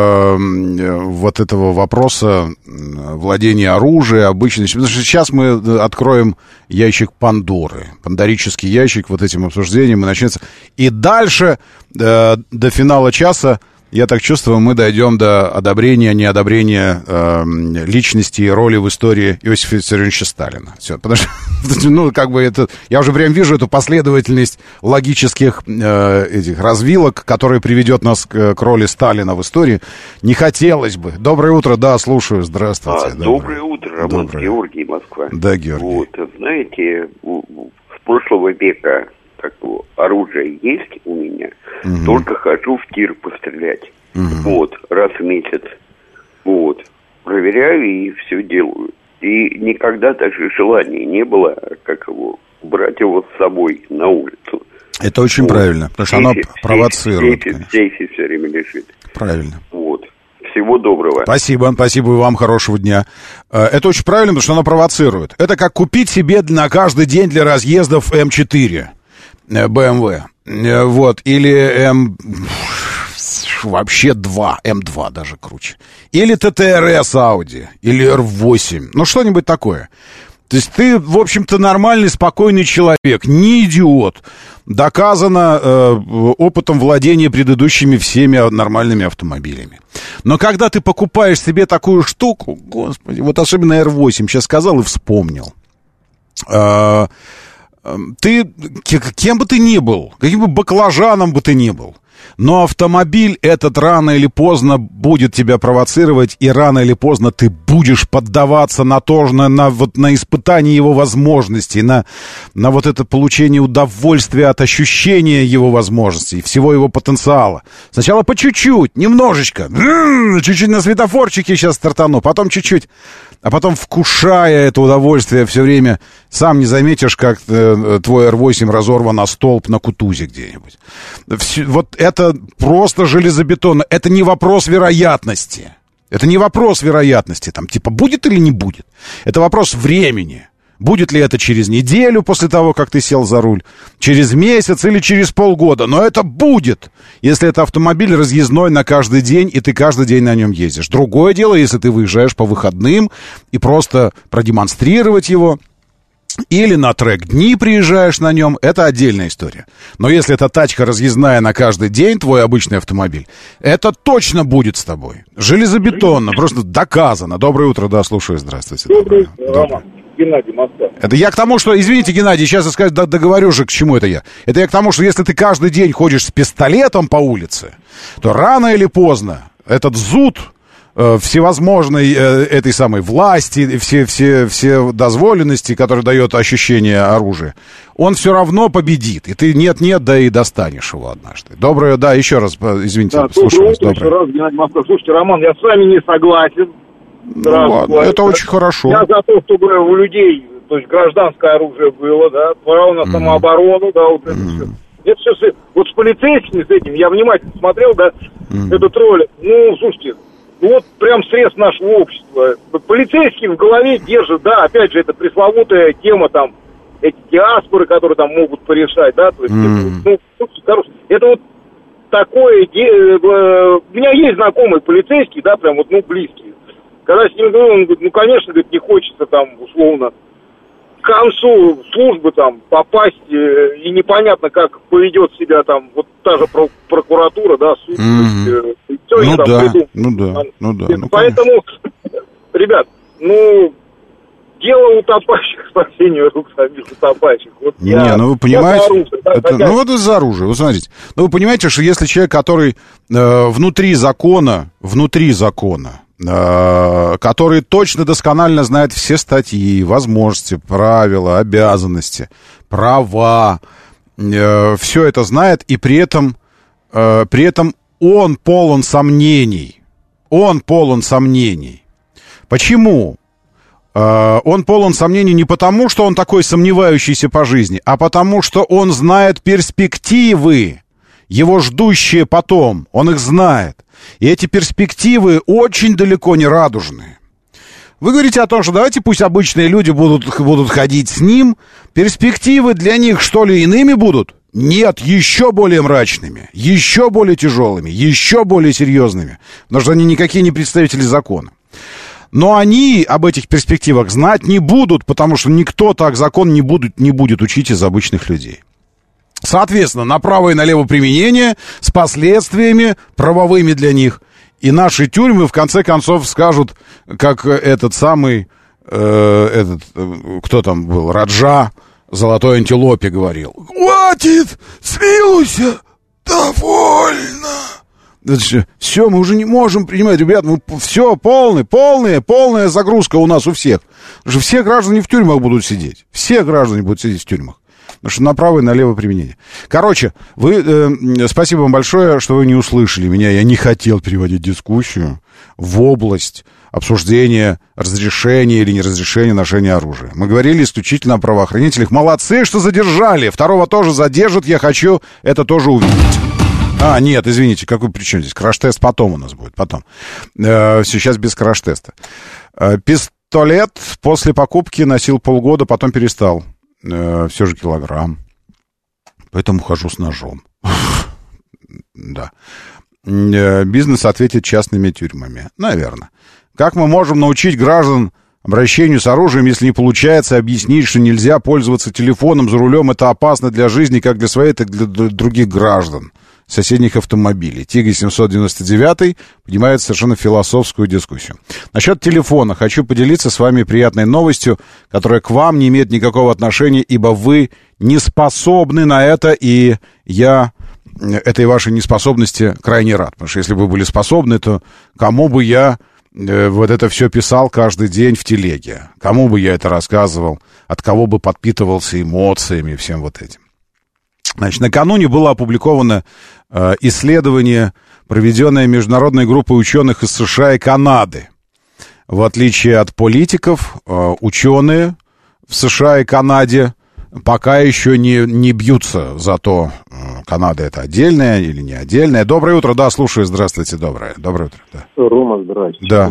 вот этого вопроса владения оружием, обычно. Потому что сейчас мы откроем ящик Пандоры, пандорический ящик вот этим обсуждением, и начнется. И дальше, до финала часа, я так чувствую, мы дойдем до одобрения, неодобрения личности и роли в истории Иосифа Виссарионовича Сталина. Все, потому что, ну, как бы это... Я уже прям вижу эту последовательность логических этих развилок, которая приведет нас к роли Сталина в истории. Не хотелось бы. Доброе утро, да, слушаю, здравствуйте. Доброе утро, Роман, Георгий, Москва. Да, Георгий. Вот, знаете, с прошлого века оружие есть у меня, только хожу в тир пострелять. Вот, раз в месяц. Вот, проверяю и все делаю. И никогда даже желания не было, брать его с собой на улицу. Это очень правильно, потому что оно провоцирует. В сейфе все время лежит. Правильно. Вот. Всего доброго. Спасибо и вам хорошего дня. Это очень правильно, потому что оно провоцирует. Это как купить себе на каждый день для разъездов М4. BMW, вот, или вообще 2, М2 даже круче, или ТТРС Audi, или R8, ну что-нибудь такое. То есть ты, в общем-то, нормальный, спокойный человек, не идиот. Доказано опытом владения предыдущими всеми нормальными автомобилями. Но когда ты покупаешь себе такую штуку, господи, вот особенно R8, сейчас сказал и вспомнил, ты, кем бы ты ни был, каким бы баклажаном бы ты ни был, но автомобиль этот рано или поздно будет тебя провоцировать, и рано или поздно ты будешь поддаваться на испытание его возможностей, на вот это получение удовольствия от ощущения его возможностей, всего его потенциала. Сначала по чуть-чуть, немножечко, чуть-чуть на светофорчике сейчас стартану, потом чуть-чуть, а потом, вкушая это удовольствие все время, сам не заметишь, как твой R8 разорван на столб на Кутузе где-нибудь. Вот это просто железобетонно. Это не вопрос вероятности. Это не вопрос вероятности, там, типа, будет или не будет. Это вопрос времени. Будет ли это через неделю после того, как ты сел за руль, через месяц или через полгода. Но это будет, если это автомобиль разъездной на каждый день, и ты каждый день на нем ездишь. Другое дело, если ты выезжаешь по выходным и просто продемонстрировать его, или на трек-дни приезжаешь на нем, это отдельная история. Но если эта тачка разъездная на каждый день, твой обычный автомобиль, это точно будет с тобой. Железобетонно, просто доказано. Доброе утро, да, слушаю, здравствуйте. Доброе утро. Геннадий, Москва. Это я к тому, что... Извините, Геннадий, сейчас я скажу, договорю же, к чему это я. Это я к тому, что если ты каждый день ходишь с пистолетом по улице, то рано или поздно этот зуд всевозможной этой самой власти, все дозволенности, которые дает ощущение оружия, он все равно победит. И ты нет-нет, да и достанешь его однажды. Доброе, да, еще раз, извините, да, слушаю вас. Доброе. Еще раз, Геннадий, Москва. Слушайте, Роман, я с вами не согласен. Ну, ладно, это очень хорошо. Я за то, чтобы у людей, то есть гражданское оружие было, да, право на самооборону, да, вот это все. Это все, вот с полицейскими, с этим, я внимательно смотрел, да, этот ролик. Ну, слушайте, вот прям срез нашего общества. Полицейские в голове держат, да, опять же, это пресловутая тема, там, эти диаспоры, которые там могут порешать, да, то есть, это вот такое, у меня есть знакомые полицейские, да, прям вот, ну, близкие. Когда с ним говорю, он говорит, ну, конечно, говорит, не хочется там, условно, к концу службы там попасть, и непонятно, как поведет себя там вот та же прокуратура, да, суд. Все ну, там да, придумают. ну да. Поэтому, ребят, ну, дело утопающих, спасение рук самих утопающих. Вот вы понимаете, из-за оружия. Вы смотрите, вы понимаете, что если человек, который внутри закона, который точно досконально знает все статьи, возможности, правила, обязанности, права, все это знает, и при этом он полон сомнений. Почему? Он полон сомнений не потому, что он такой сомневающийся по жизни, а потому, что он знает перспективы, его ждущие потом. Он их знает. И эти перспективы очень далеко не радужные. Вы говорите о том, что давайте пусть обычные люди будут ходить с ним. Перспективы для них, что ли, иными будут? Нет, еще более мрачными, еще более тяжелыми, еще более серьезными. Потому что они никакие не представители закона. Но они об этих перспективах знать не будут, потому что никто так закон не будет учить из обычных людей. Соответственно, направо и налево применение с последствиями правовыми для них. И наши тюрьмы в конце концов скажут, как этот самый, кто там был, Раджа, Золотой антилопе говорил: «Хватит, смилуйся, довольно». Все, мы уже не можем принимать, ребят, все, полная загрузка у нас у всех. Потому что все граждане в тюрьмах будут сидеть. Все граждане будут сидеть в тюрьмах. Потому что направо и налево применение. Короче, спасибо вам большое, что вы не услышали меня. Я не хотел переводить дискуссию в область обсуждения разрешения или неразрешения ношения оружия. Мы говорили исключительно о правоохранителях. Молодцы, что задержали. Второго тоже задержат. Я хочу это тоже увидеть. Нет, извините, какой причем здесь? Краш-тест потом у нас будет, потом. Сейчас без краш-теста. Пистолет после покупки носил полгода, потом перестал. Все же килограмм. Поэтому хожу с ножом. Да. Бизнес ответит частными тюрьмами. Наверное. Как мы можем научить граждан обращению с оружием, если не получается объяснить, что нельзя пользоваться телефоном за рулем, это опасно для жизни, как для своей, так и для других граждан соседних автомобилей. Тигр 799 поднимает совершенно философскую дискуссию. Насчет телефона хочу поделиться с вами приятной новостью, которая к вам не имеет никакого отношения, ибо вы не способны на это, и я этой вашей неспособности крайне рад. Потому что если бы вы были способны, то кому бы я вот это все писал каждый день в телеге? Кому бы я это рассказывал? От кого бы подпитывался эмоциями, всем вот этим? Значит, накануне было опубликовано исследование, проведенное международной группой ученых из США и Канады. В отличие от политиков, ученые в США и Канаде пока еще не бьются за то, Канада это отдельная или не отдельная. Доброе утро, да, слушаю, здравствуйте, доброе утро. Да. Рома, здравствуйте. Да.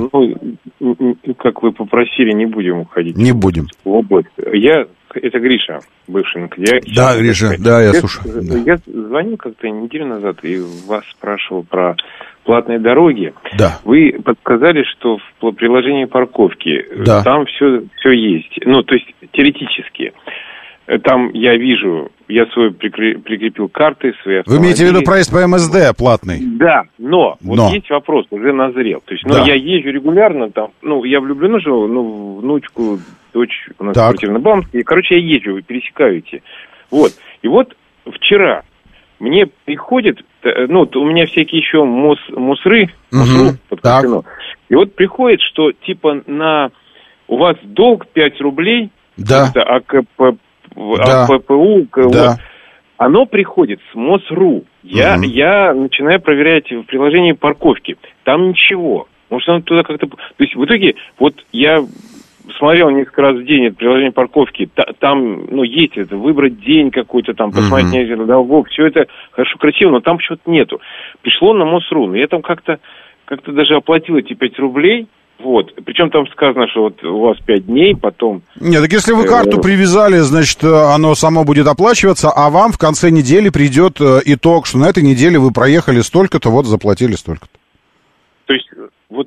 Как вы попросили, не будем уходить. Не будем. В область. Это Гриша, бывший наркодилер. Да, Гриша, да, я слушаю. Да. Я звонил как-то неделю назад и вас спрашивал про платные дороги. Да. Вы подсказали, что в приложении парковки там все есть. То есть теоретически. Там я вижу, я свой прикрепил карты, свои автомобили. Вы имеете в виду проезд по МСД платный? Да, но вот есть вопрос, уже назрел. То есть, я езжу регулярно, там, я влюблен уже, внучку, дочь у нас квартира на Бамске, и, я езжу, вы пересекаете. Вот, и вот вчера мне приходит, у меня всякие еще МОСРУ подключено. И вот приходит, что, у вас долг 5 рублей, АКППУ, оно приходит с МОСРУ. Я начинаю проверять в приложении парковки. Там ничего. Может, оно туда как-то... То есть, в итоге, вот я смотрел несколько раз в день это приложение парковки. Там, есть это, выбрать день какой-то там, посмотреть долгов. Все это хорошо, красиво, но там почему-то нету. Пришло на МОСРУ. Но я там как-то даже оплатил эти 5 рублей. Вот. Причем там сказано, что вот у вас 5 дней, потом... Нет, так если вы карту привязали, значит, оно само будет оплачиваться, а вам в конце недели придет итог, что на этой неделе вы проехали столько-то, вот заплатили столько-то. То есть, вот,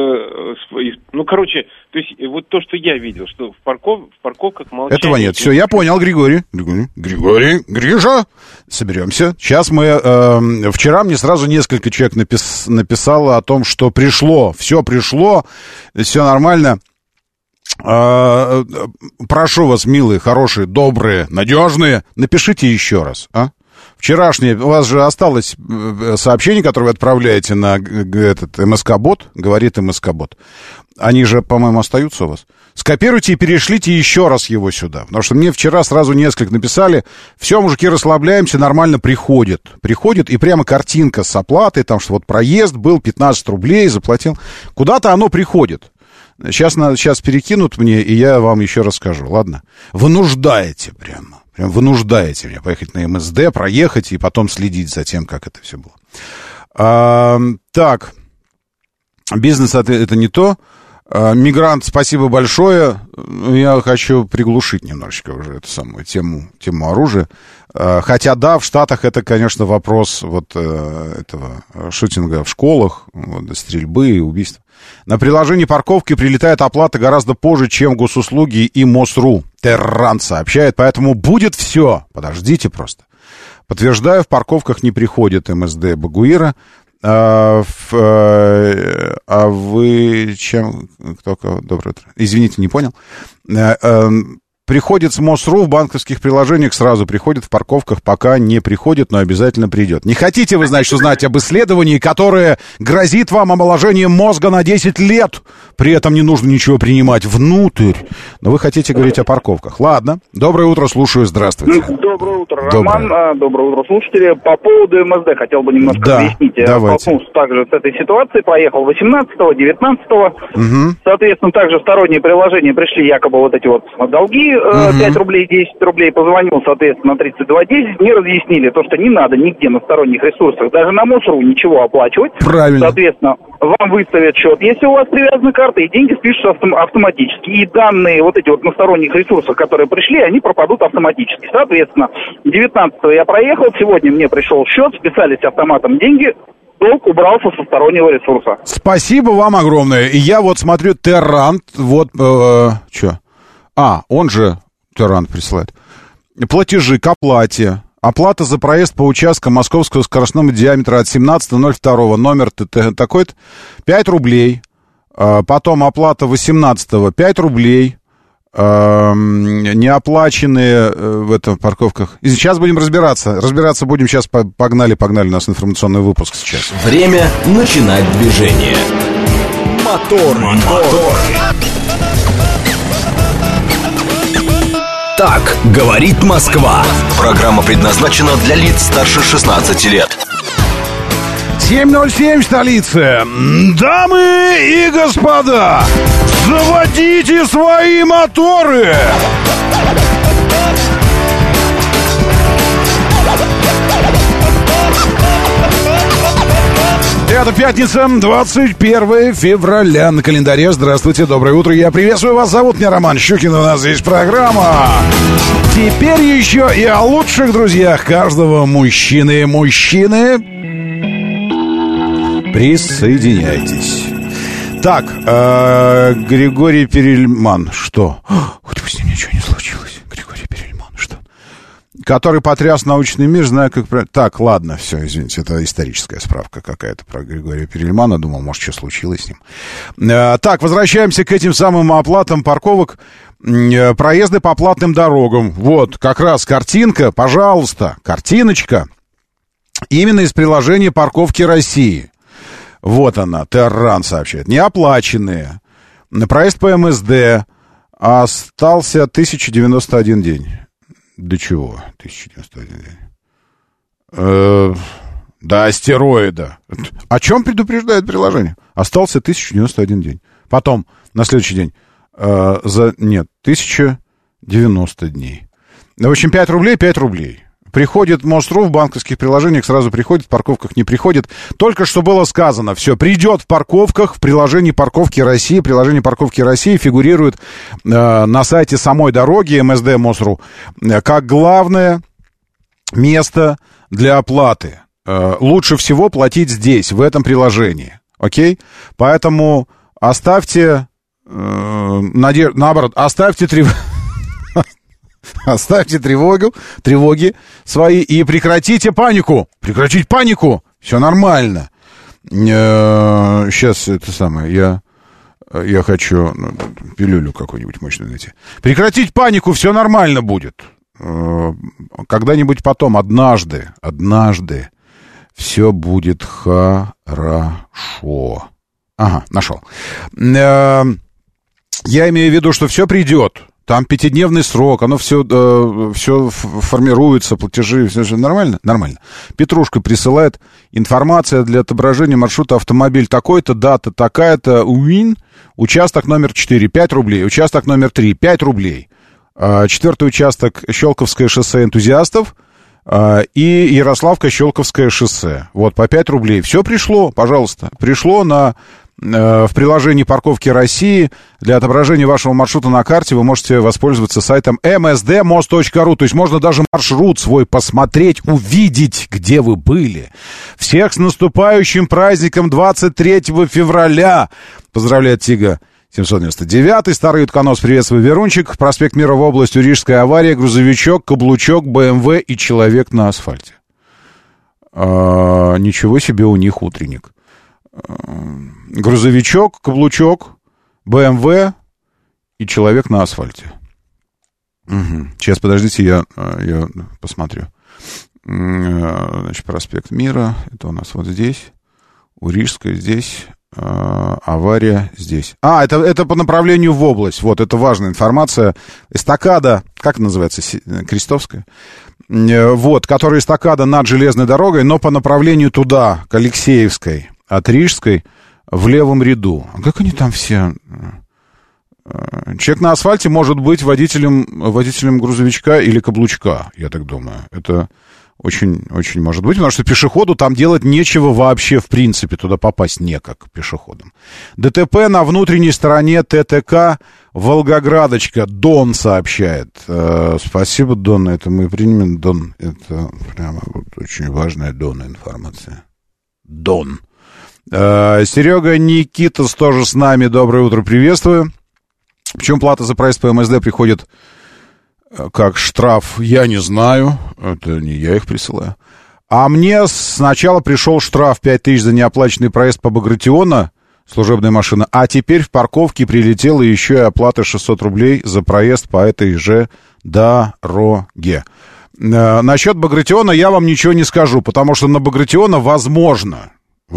то есть, вот то, что я видел, что в парковках молчание... Этого нет. Все, я понял, Григорий, Гриша, соберемся. Сейчас мы... вчера мне сразу несколько человек написало о том, что все пришло, все нормально. прошу вас, милые, хорошие, добрые, надежные, напишите еще раз, а? Вчерашнее, у вас же осталось сообщение, которое вы отправляете на этот МСК-бот, говорит МСК-бот. Они же, по-моему, остаются у вас. Скопируйте и перешлите еще раз его сюда. Потому что мне вчера сразу несколько написали. Все, мужики, расслабляемся, нормально приходит. Приходит, и прямо картинка с оплатой, там, что вот проезд был, 15 рублей, заплатил. Куда-то оно приходит. Сейчас перекинут мне, и я вам еще расскажу, ладно? Вынуждаете прямо. Прям вынуждаете меня поехать на МСД, проехать и потом следить за тем, как это все было. Так, бизнес это не то. Мигрант, спасибо большое. Я хочу приглушить немножечко уже эту самую тему оружия. Хотя, да, в Штатах это, конечно, вопрос вот этого шутинга в школах, вот, стрельбы и убийств. На приложении парковки прилетает оплата гораздо позже, чем госуслуги и МОСРУ. Терран сообщает, поэтому будет все. Подождите просто. Подтверждаю, в парковках не приходит МСД Багуира. А вы чем? Доброе утро. Извините, не понял. Приходит с МОСРУ в банковских приложениях, сразу приходит, в парковках пока не приходит, но обязательно придет. Не хотите вы, значит, узнать об исследовании, которое грозит вам омоложением мозга на 10 лет? При этом не нужно ничего принимать внутрь. Но вы хотите говорить о парковках. Ладно. Доброе утро, слушаю. Здравствуйте. Доброе утро, Роман. Доброе утро, слушатели. По поводу МСД хотел бы немножко объяснить. Я столкнулся также с этой ситуацией. Поехал 18-го, 19-го. Угу. Соответственно, также сторонние приложения пришли якобы вот эти вот долги. 5 рублей, 10 рублей, позвонил, соответственно, на 3210, мне разъяснили то, что не надо нигде на сторонних ресурсах, даже на МОСРУ ничего оплачивать. Правильно. Соответственно, вам выставят счет, если у вас привязана карта, и деньги спишутся автоматически. И данные вот эти вот на сторонних ресурсах, которые пришли, они пропадут автоматически. Соответственно, 19-го я проехал, сегодня мне пришел счет, списались автоматом деньги, долг убрался со стороннего ресурса. Спасибо вам огромное. И я вот смотрю, Террант, вот, что? Он же Террант присылает. Платежи к оплате. Оплата за проезд по участкам московского скоростного диаметра от 17.02. Номер такой-то. 5 рублей. Потом оплата 18-го. 5 рублей. Неоплаченные в этом парковках. И сейчас будем разбираться. Разбираться будем сейчас. Погнали. У нас информационный выпуск сейчас. Время начинать движение. Мотор. Так говорит Москва. Программа предназначена для лиц старше 16 лет. 7:07 в столице. Дамы и господа, заводите свои моторы. Это пятница, 21 февраля на календаре. Здравствуйте, доброе утро. Я приветствую вас. Зовут меня Роман Щукин. У нас здесь программа. Теперь еще и о лучших друзьях каждого мужчины. Мужчины, присоединяйтесь. Так, Григорий Перельман. Что? Хоть бы с ним ничего не случилось. Григорий Перельман, что? Который потряс научный мир, знаю, как... Так, ладно, все, извините, это историческая справка какая-то про Григория Перельмана. Думал, может, что случилось с ним. Так, возвращаемся к этим самым оплатам парковок. Проезды по платным дорогам. Вот, как раз картинка, пожалуйста, картиночка. Именно из приложения «Парковки России». Вот она, Терран сообщает. Неоплаченные. На проезд по МСД остался 1091 день. До чего? 1091 день. До астероида. О чем предупреждает приложение? Остался 1091 день. Потом, на следующий день, 1090 дней. В общем, 5 рублей, 5 рублей. Приходит МОСРУ в банковских приложениях, сразу приходит, в парковках не приходит. Только что было сказано, все, придет в парковках, в приложении «Парковки России». Приложение «Парковки России» фигурирует на сайте самой дороги МСД МОСРУ как главное место для оплаты. Лучше всего платить здесь, в этом приложении. Окей? Поэтому оставьте, наоборот, оставьте тревоги свои и прекратите панику. Прекратить панику. Все нормально. Сейчас это самое, я Я хочу пилюлю какую-нибудь мощную найти. Прекратить панику, все нормально будет. Когда-нибудь потом, однажды, все будет хорошо. Ага, нашел. Я имею в виду, что все придет. Там 5-дневный срок, оно все формируется, платежи, все же нормально? Нормально. Петрушка присылает информация для отображения маршрута автомобиль такой-то, дата такая-то, УИН, участок номер 4, 5 рублей, участок номер 3, 5 рублей. 4-й участок Щелковское шоссе энтузиастов и Ярославка-Щелковское шоссе. Вот, по 5 рублей. Все пришло, пожалуйста. Пришло в приложении «Парковки России». Для отображения вашего маршрута на карте вы можете воспользоваться сайтом msdmost.ru. То есть можно даже маршрут свой посмотреть, увидеть, где вы были. Всех с наступающим праздником 23 февраля. Поздравляет Тига 799. Старый утконос, приветствую, Верунчик. Проспект Мира в области, Рижская авария, грузовичок, каблучок, БМВ и человек на асфальте. Ничего себе у них утренник. Грузовичок, каблучок, БМВ и человек на асфальте. Угу. Сейчас, подождите, я посмотрю. Значит, проспект Мира, это у нас вот здесь, у Рижской здесь, авария здесь. Это по направлению в область. Вот, это важная информация. Эстакада, как называется, Крестовская? Вот, которая эстакада над железной дорогой, но по направлению туда, к Алексеевской. От Рижской в левом ряду. А как они там все? Человек на асфальте может быть водителем грузовичка или каблучка, я так думаю. Это очень может быть, потому что пешеходу там делать нечего вообще, в принципе, туда попасть некак пешеходам. ДТП на внутренней стороне ТТК Волгоградочка. Дон сообщает. Спасибо, Дон, это мы примем. Дон, это прямо вот очень важная Дона информация. Дон. Серега Никитос тоже с нами. Доброе утро, приветствую. Причем плата за проезд по МСД приходит как штраф, я не знаю. Это не я их присылаю. А мне сначала пришел штраф 5000 за неоплаченный проезд по Багратиона, служебная машина, а теперь в парковке прилетела еще и оплата 600 рублей за проезд по этой же дороге. Насчет Багратиона я вам ничего не скажу, потому что на Багратиона возможно,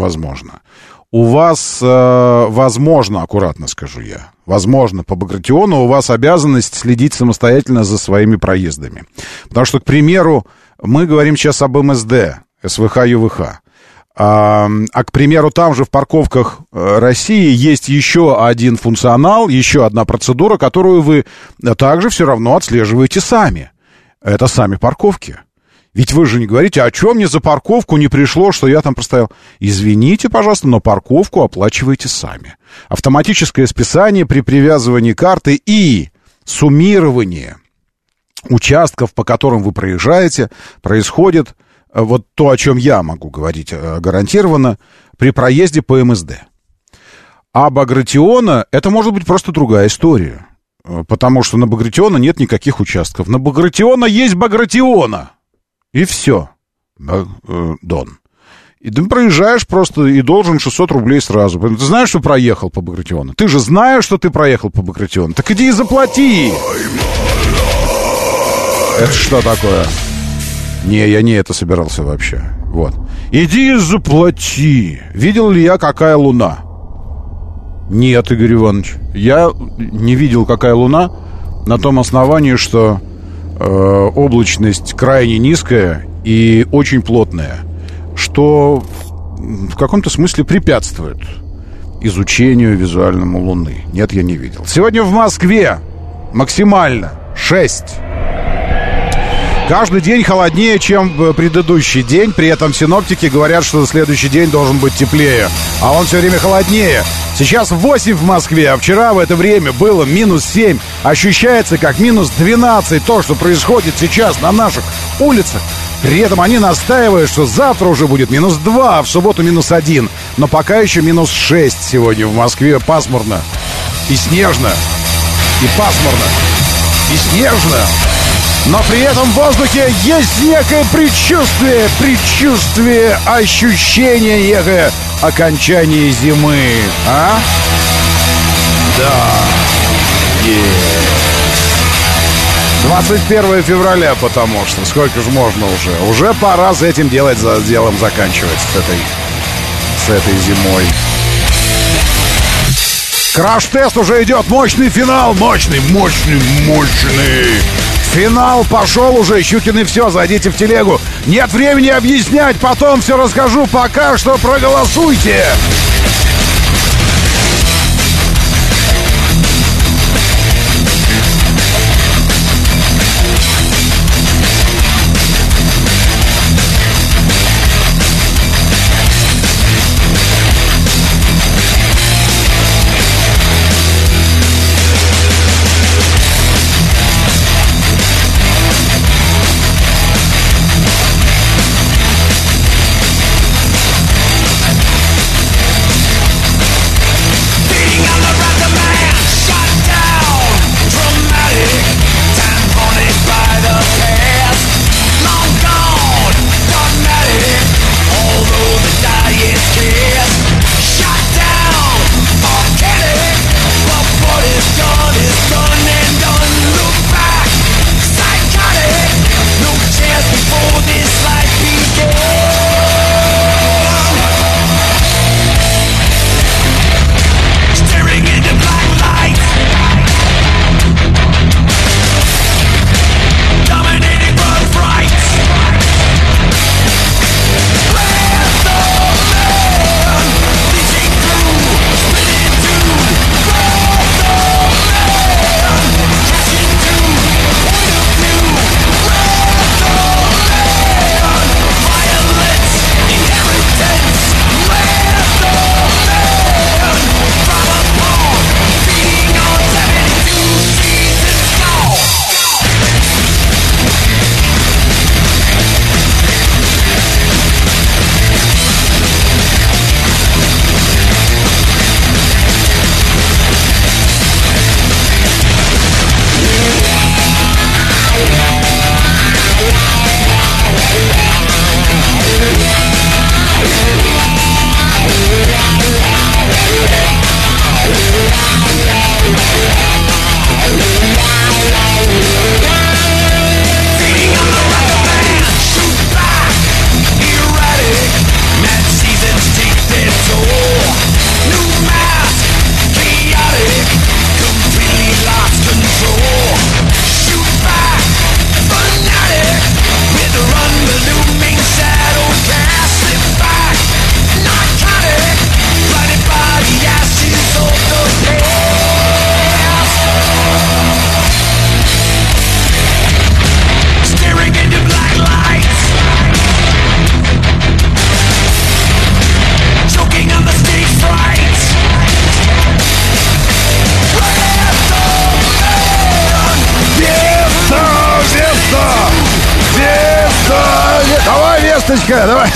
у вас, возможно, аккуратно скажу я, возможно, по Багратиону у вас обязанность следить самостоятельно за своими проездами. Потому что, к примеру, мы говорим сейчас об МСД, СВХ, ЮВХ. А, к примеру, там же в парковках России есть еще один функционал, еще одна процедура, которую вы также все равно отслеживаете сами. Это сами парковки. Ведь вы же не говорите, а что мне за парковку не пришло, что я там простоял? Извините, пожалуйста, но парковку оплачиваете сами. Автоматическое списание при привязывании карты и суммирование участков, по которым вы проезжаете, происходит, вот то, о чем я могу говорить гарантированно, при проезде по МСД. А Багратиона, это может быть просто другая история. Потому что на Багратиона нет никаких участков. На Багратиона есть Багратиона. И все. Дон. И ты проезжаешь просто и должен 600 рублей сразу. Ты знаешь, что проехал по Багратиону? Ты же знаешь, что ты проехал по Багратиону. Так иди и заплати. Это что такое? Не, я не это собирался вообще. Вот. Иди и заплати. Видел ли я, какая луна? Нет, Игорь Иванович. Я не видел, какая луна, на том основании, что облачность крайне низкая и очень плотная, что в каком-то смысле препятствует изучению визуальному Луны. Нет, я не видел. Сегодня в Москве максимально 6. Каждый день холоднее, чем предыдущий день. При этом синоптики говорят, что следующий день должен быть теплее. А он все время холоднее. Сейчас 8 в Москве, а вчера в это время было минус 7. Ощущается как минус 12 то, что происходит сейчас на наших улицах. При этом они настаивают, что завтра уже будет минус 2, а в субботу минус 1. Но пока еще минус 6 сегодня в Москве. Пасмурно и снежно. И пасмурно и снежно. Но при этом в воздухе есть некое предчувствие, ощущение некое окончания зимы. А? Да. 21 февраля, потому что сколько же можно уже? Уже пора с этим делом заканчивать, с этой зимой. Краш-тест уже идет, мощный финал, мощный. Финал пошел уже, Щукин и все, зайдите в телегу. Нет времени объяснять, потом все расскажу, пока что проголосуйте. Давай.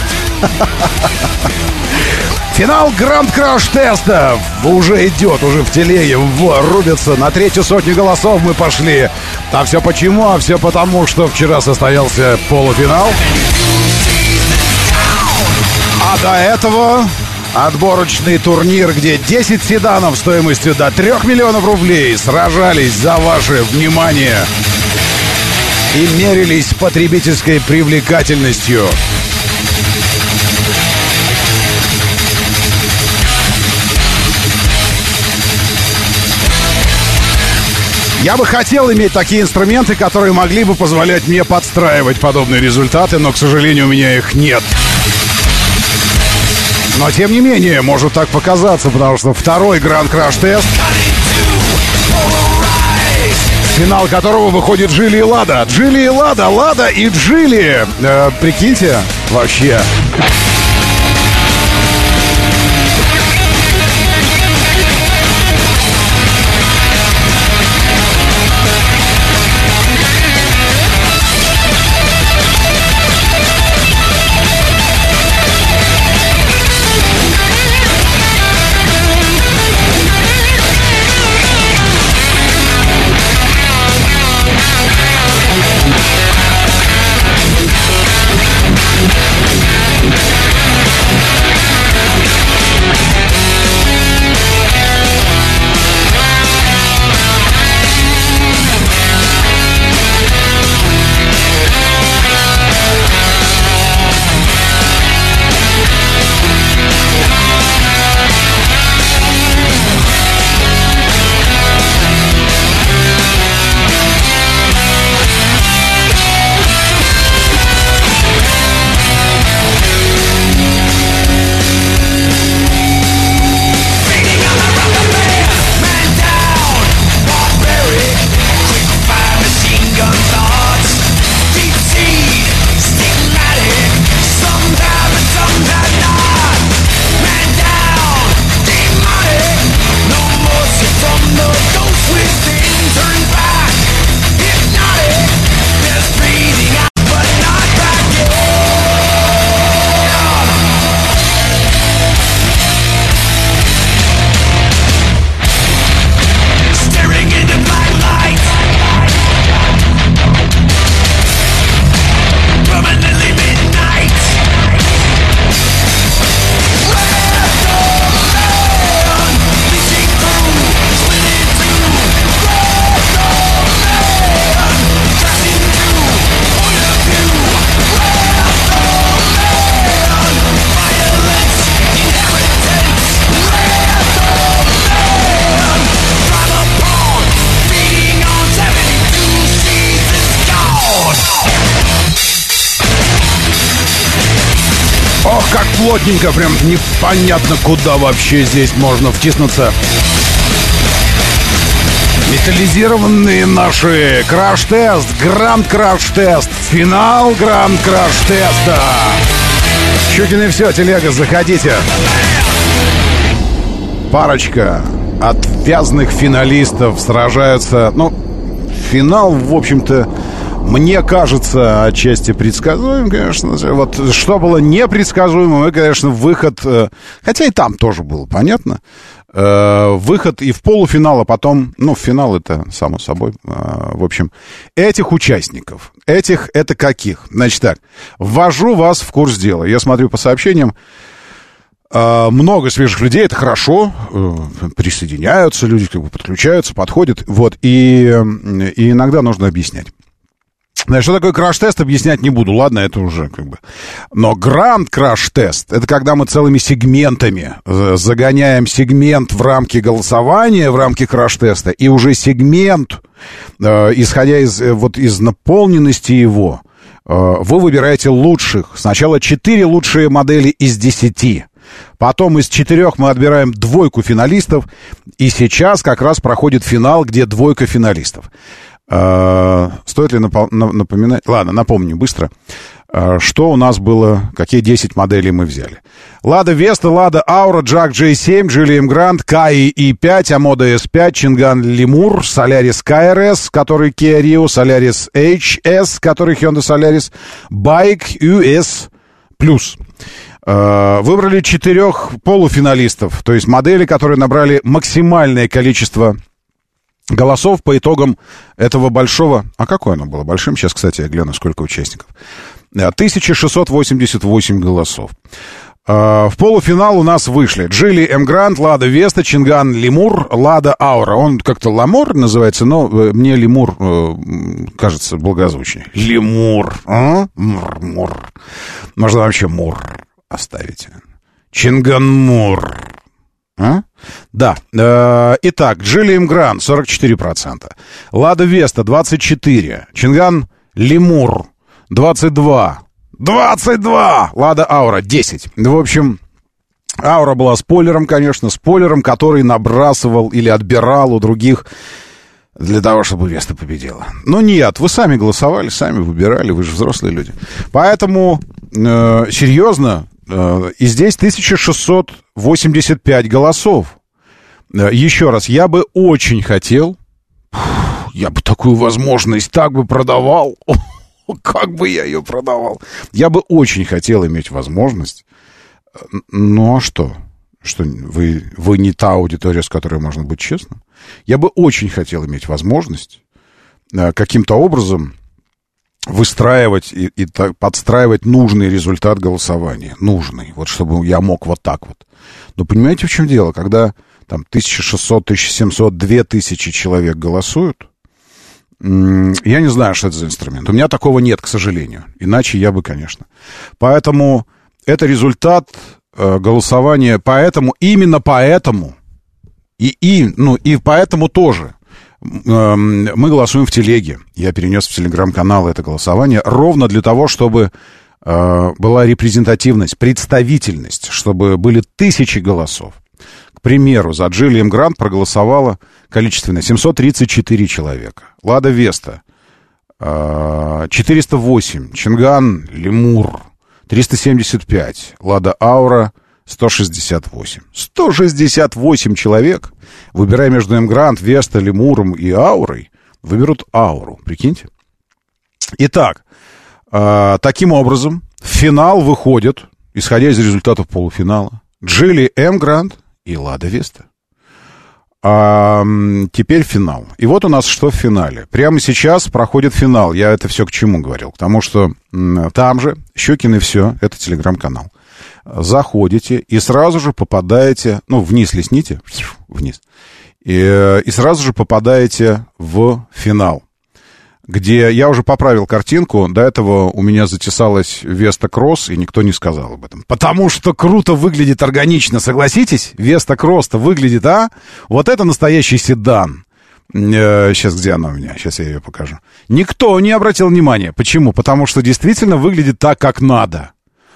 Финал Гранд Краш Теста уже идет, уже в телеге, рубится. На 300 голосов мы пошли. А все почему? А все потому, что вчера состоялся полуфинал. А до этого отборочный турнир, где 10 седанов стоимостью до 3 миллионов рублей сражались за ваше внимание и мерились потребительской привлекательностью. Я бы хотел иметь такие инструменты, которые могли бы позволять мне подстраивать подобные результаты, но, к сожалению, у меня их нет. Но, тем не менее, может так показаться, потому что второй Гранд Краш Тест, в финал которого выходит Джилли и Лада. Джилли и Лада, Лада и Джилли. Прикиньте, вообще. плотненько, прям непонятно, куда вообще здесь можно втиснуться. Металлизированные наши краш-тест, гранд-краш-тест, финал гранд-краш-теста. Щукин и все, телега, заходите. Парочка отвязных финалистов сражаются. Ну, финал, в общем-то, мне кажется, отчасти предсказуем, конечно. Вот что было непредсказуемым, конечно, выход... Хотя и там тоже было понятно. Выход и в полуфинал, а потом... Ну, в финал это само собой. В общем, этих участников. Это каких? Значит так, ввожу вас в курс дела. Я смотрю по сообщениям. Много свежих людей, это хорошо. Присоединяются люди, как бы подключаются, подходят. Вот, и иногда нужно объяснять. Значит, что такое краш-тест, объяснять не буду, ладно, это уже как бы... Но гранд-краш-тест — это когда мы целыми сегментами загоняем сегмент в рамки голосования, в рамки краш-теста, и уже сегмент, исходя из наполненности его, вы выбираете лучших. Сначала 4 лучшие модели из 10. Потом из 4 мы отбираем 2 финалистов, и сейчас как раз проходит финал, где 2 финалистов. Стоит ли напоминать? Ладно, напомню быстро, что у нас было, какие 10 моделей мы взяли. Лада Веста, Лада Аура, Джак J7, Джили Гранд, Каи i5, Амода S5, Чинган Лемур, Солярис KRS, который Kia Rio, Солярис HS, который Hyundai Solaris, Байк US+. Выбрали 4 полуфиналистов, то есть модели, которые набрали максимальное количество голосов по итогам этого большого... А какое оно было большим? Сейчас, кстати, я гляну, сколько участников. 1688 голосов. В полуфинал у нас вышли Джили Гранд, Лада Веста, Чинган Лемур, Лада Аура. Он как-то Ламор называется, но мне Лемур кажется благозвучнее. Лемур. Мур. Можно вообще Мур оставить. Чинган Мур. Да. Итак, Джили Гранд 44%. Лада Веста 24%. Чинган Лемур 22%. 22! Лада Аура 10%. В общем, Аура была спойлером, конечно, спойлером, который набрасывал или отбирал у других для того, чтобы Веста победила. Но нет, вы сами голосовали, сами выбирали, вы же взрослые люди. Поэтому, серьезно, и здесь 1685 голосов. Еще раз, я бы очень хотел, я бы такую возможность так бы продавал. Как бы я ее продавал? Я бы очень хотел иметь возможность. Ну, а что? Что вы не та аудитория, с которой можно быть честным? Я бы очень хотел иметь возможность каким-то образом выстраивать и подстраивать нужный результат голосования. Нужный. Вот чтобы я мог вот так вот. Но понимаете, в чем дело? Когда там 1600, 1700, 2000 человек голосуют, я не знаю, что это за инструмент. У меня такого нет, к сожалению. Иначе я бы, конечно. Поэтому это результат голосования. Поэтому, именно поэтому, и поэтому тоже мы голосуем в телеге. Я перенес в телеграм-канал это голосование ровно для того, чтобы была репрезентативность, представительность, чтобы были 1000 голосов. К примеру, за Джили Гранд проголосовало количественно 734 человека. Лада Веста 408, Чинган Лемур 375, Лада Аура 168. 168 человек, выбирая между Гранд, Веста, Лемуром и Аурой, выберут Ауру. Прикиньте. Итак, таким образом, в финал выходят, исходя из результатов полуфинала, Джили Гранд и Лада Веста. Теперь финал. И вот у нас что в финале. Прямо сейчас проходит финал. Я это все к чему говорил? К тому, что там же Щукин и все, это телеграм-канал. Заходите и сразу же попадаете, вниз листните, вниз, и сразу же попадаете в финал, где я уже поправил картинку. До этого у меня затесалась Веста Кросс, и никто не сказал об этом. Потому что круто выглядит, органично, согласитесь? Веста Кросс-то выглядит, Вот это настоящий седан. Сейчас, где она у меня? Сейчас я ее покажу. Никто не обратил внимания. Почему? Потому что действительно выглядит так, как надо.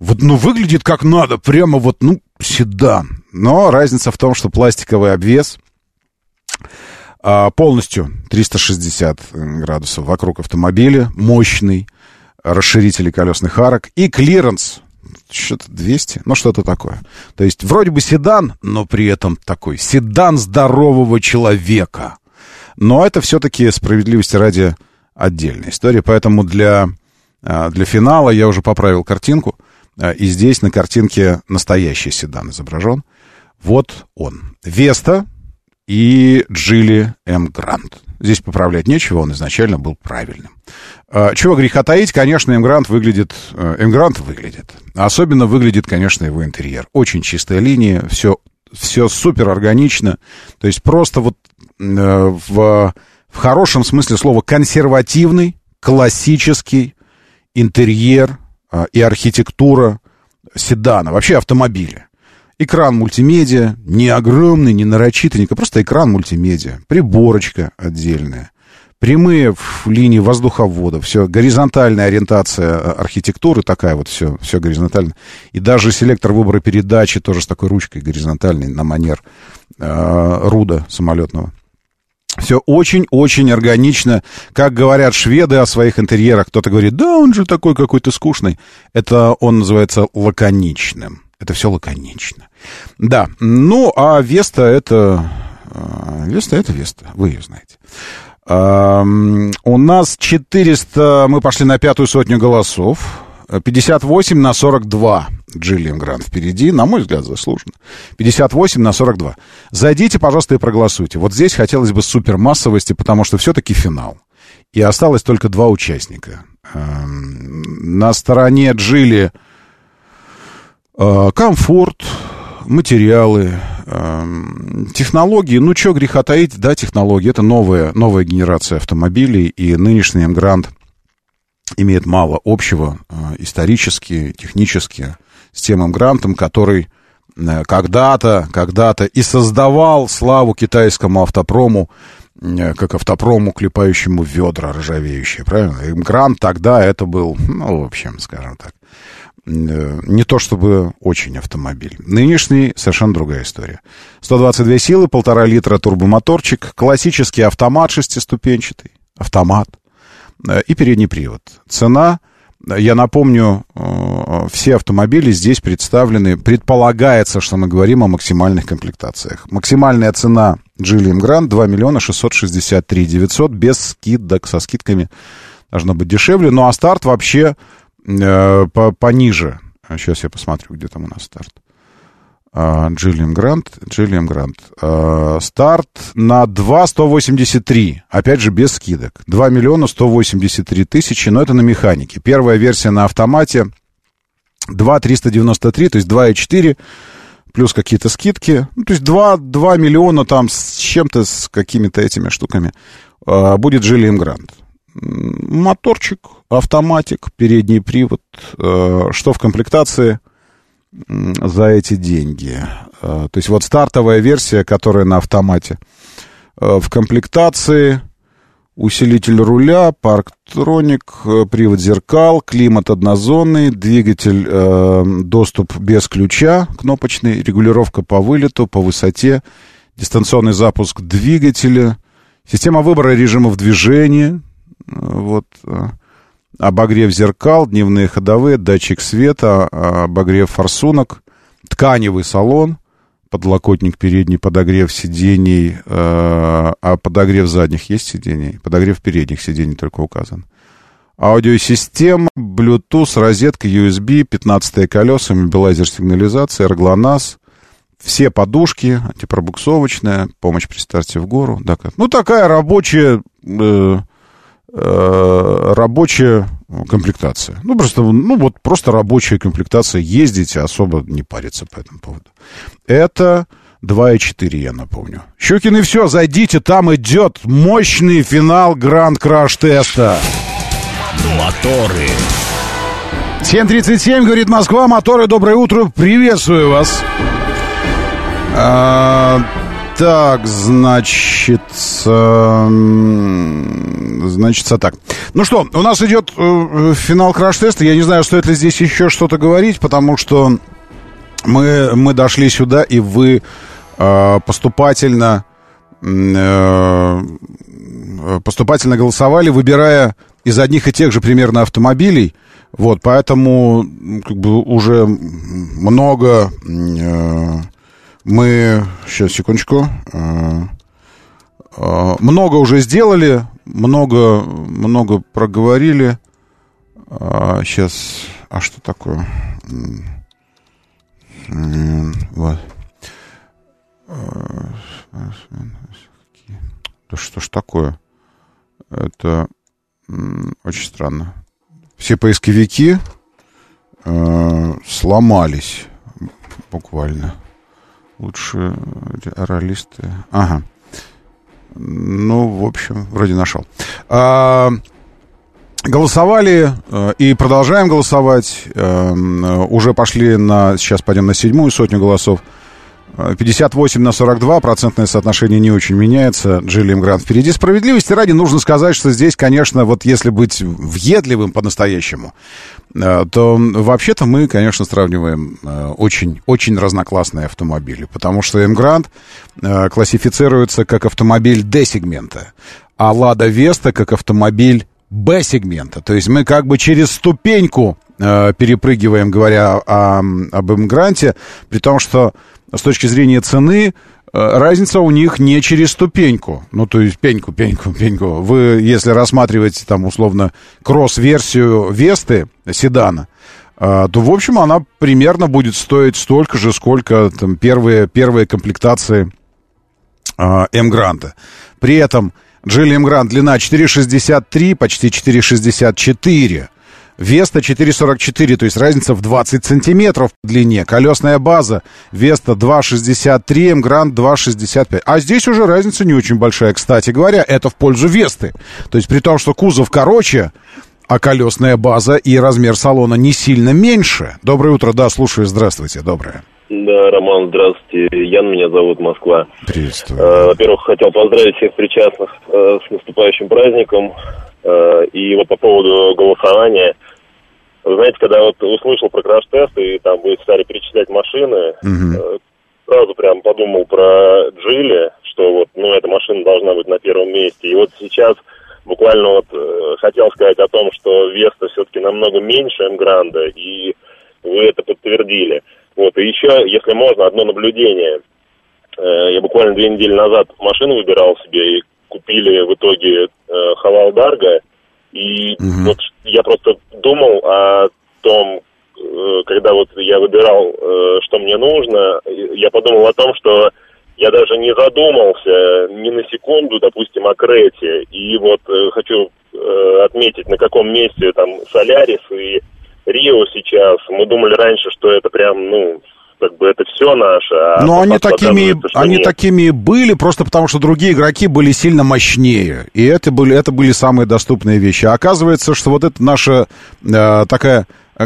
Вот, ну, выглядит как надо, прямо вот, ну, седан. Но разница в том, что пластиковый обвес полностью 360 градусов вокруг автомобиля, мощный, расширители колесных арок и клиренс, что-то 200, ну, что-то такое. То есть, вроде бы седан, но при этом такой седан здорового человека. Но это все-таки, справедливости ради, отдельная история. Поэтому для финала я уже поправил картинку. И здесь на картинке настоящий седан изображен. Вот он. Веста и Джили М. Грант. Здесь поправлять нечего, он изначально был правильным. Чего греха таить, конечно, М. Грант выглядит. Особенно выглядит, конечно, его интерьер. Очень чистая линия, все супер органично. То есть просто вот в хорошем смысле слова консервативный, классический интерьер и архитектура седана, вообще автомобиля. Экран мультимедиа, не огромный, не нарочитый, просто экран мультимедиа, приборочка отдельная, прямые линии воздуховода, все, горизонтальная ориентация архитектуры, такая вот, все горизонтально. И даже селектор выбора передачи тоже с такой ручкой горизонтальной на манер Руда самолетного. Все очень-очень органично. Как говорят шведы о своих интерьерах, кто-то говорит, да, он же такой какой-то скучный. Это он называется лаконичным. Это все лаконично. Да, ну, а Веста это Веста, вы ее знаете. У нас 400, мы пошли на 500 голосов. 58-42 Джиллиан Грант впереди, на мой взгляд, заслуженно. 58-42. Зайдите, пожалуйста, и проголосуйте. Вот здесь хотелось бы супермассовости, потому что все-таки финал. И осталось только 2 участника. На стороне Джилли комфорт, материалы, технологии. Ну, что греха таить, да, технологии. Это новая генерация автомобилей, и нынешний М. Грант имеет мало общего исторически, технически с тем М. Грантом, который когда-то и создавал славу китайскому автопрому, как автопрому, клепающему ведра ржавеющие, правильно? М. Грант тогда это был, ну, в общем, скажем так, не то чтобы очень автомобиль. Нынешний совершенно другая история. 122 силы, 1,5 литра турбомоторчик, классический автомат шестиступенчатый, автомат. И передний привод. Цена, я напомню, все автомобили здесь представлены, предполагается, что мы говорим о максимальных комплектациях. Максимальная цена Джиллиан Грант 2 663 900, без скидок, со скидками должно быть дешевле, ну а старт вообще пониже. Сейчас я посмотрю, где там у нас старт. Джиллиан Грант. Старт на 2 183. Опять же, без скидок. 2 183 000, но это на механике. Первая версия на автомате 2 393, то есть 2,4, плюс какие-то скидки. Ну, то есть 2 миллиона там с чем-то, с какими-то этими штуками. Будет Джиллиан Грант. Моторчик, автоматик, передний привод. Что в комплектации за эти деньги? То есть вот стартовая версия, которая на автомате. В комплектации усилитель руля, парктроник, привод зеркал, климат однозонный, двигатель, доступ без ключа, кнопочный, регулировка по вылету, по высоте, дистанционный запуск двигателя, система выбора режимов движения, вот, обогрев зеркал, дневные ходовые, датчик света, обогрев форсунок, тканевый салон, подлокотник передний, подогрев сидений, а подогрев задних есть сидений? Подогрев передних сидений только указан. Аудиосистема, Bluetooth, розетка, USB, 15-е колеса, мобилайзер сигнализации, ГЛОНАСС, все подушки, антипробуксовочная, помощь при старте в гору. Ну, такая рабочая комплектация. Просто рабочая комплектация. Ездите, особо не париться по этому поводу. Это 2,4, я напомню. Щукины, все, зайдите, там идет мощный финал Гранд Краш Теста. Моторы. 7:37, говорит Москва. Моторы, доброе утро, приветствую вас. Так, значит так. Ну что, у нас идет финал краш-теста. Я не знаю, стоит ли здесь еще что-то говорить, потому что мы дошли сюда, и вы поступательно голосовали, выбирая из одних и тех же примерно автомобилей. Вот, поэтому как бы уже много мы... Сейчас, секундочку. Много уже сделали, много проговорили. Сейчас... А что такое? Вот. Да что ж такое? Это очень странно. Все поисковики сломались буквально. Лучше ролисты. Ага. Ну, в общем, вроде нашел. Голосовали и продолжаем голосовать. Уже пошли сейчас пойдем на 7-ю сотню голосов. 58-42, процентное соотношение не очень меняется. Джили Эмгрант впереди. Справедливости ради нужно сказать, что здесь, конечно, вот если быть въедливым по-настоящему, то вообще-то мы, конечно, сравниваем очень разноклассные автомобили, потому что Эмгрант классифицируется как автомобиль D-сегмента, а Лада Веста как автомобиль Б-сегмента. То есть мы как бы через ступеньку перепрыгиваем, говоря об Эмгранте, при том, что с точки зрения цены разница у них не через ступеньку. Ну, то есть пеньку. Вы, если рассматриваете там условно кросс-версию Весты, седана, то, в общем, она примерно будет стоить столько же, сколько там первые комплектации Эмгранта. При этом Джили Эмгрант длина 4,63, почти 4,64. Веста 4,44, то есть разница в 20 сантиметров по длине. Колесная база Веста 2,63, Эмгрант 2,65. А здесь уже разница не очень большая. Кстати говоря, это в пользу Весты. То есть при том, что кузов короче, а колесная база и размер салона не сильно меньше. Доброе утро, да, слушаю, здравствуйте, доброе. Да, Роман, здравствуйте. Ян меня зовут, Москва. Приветствую. Во-первых, хотел поздравить всех причастных с наступающим праздником. И вот по поводу голосования. Вы знаете, когда вот услышал про краш-тест, и там вы стали перечислять машины, сразу прям подумал про Джили, что вот, ну, эта машина должна быть на первом месте. И вот сейчас буквально вот хотел сказать о том, что Веста все-таки намного меньше Эмгранда, и вы это подтвердили. Вот, и еще, если можно, одно наблюдение. Я буквально 2 недели назад машину выбирал себе, и купили в итоге Хавал Дарго. И вот я просто думал о том, когда вот я выбирал, что мне нужно, я подумал о том, что я даже не задумался ни на секунду, допустим, о Крете. И вот хочу отметить, на каком месте там Солярис и Рио сейчас. Мы думали раньше, что это прям, ну, как бы это все наше. Но они такими были, просто потому что другие игроки были сильно мощнее. И это были самые доступные вещи. А оказывается, что вот это наша такая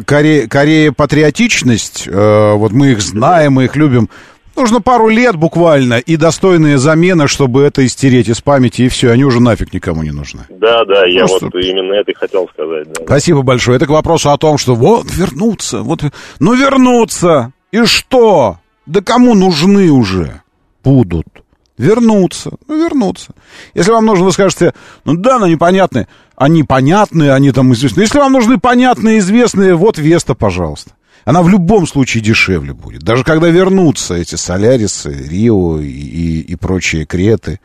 Корея-патриотичность, вот мы их знаем, мы их любим. Нужно пару лет буквально и достойные замены, чтобы это истереть из памяти, и все, они уже нафиг никому не нужны. Да, я вот именно это и хотел сказать. Да. Спасибо большое. Это к вопросу о том, что вот вернуться, вернуться. И что? Да кому нужны уже будут? Вернуться. Если вам нужно, вы скажете, но непонятные. Они понятные, они там известные. Если вам нужны понятные, известные, вот Веста, пожалуйста. Она в любом случае дешевле будет. Даже когда вернутся эти Солярисы, Рио и прочие Креты,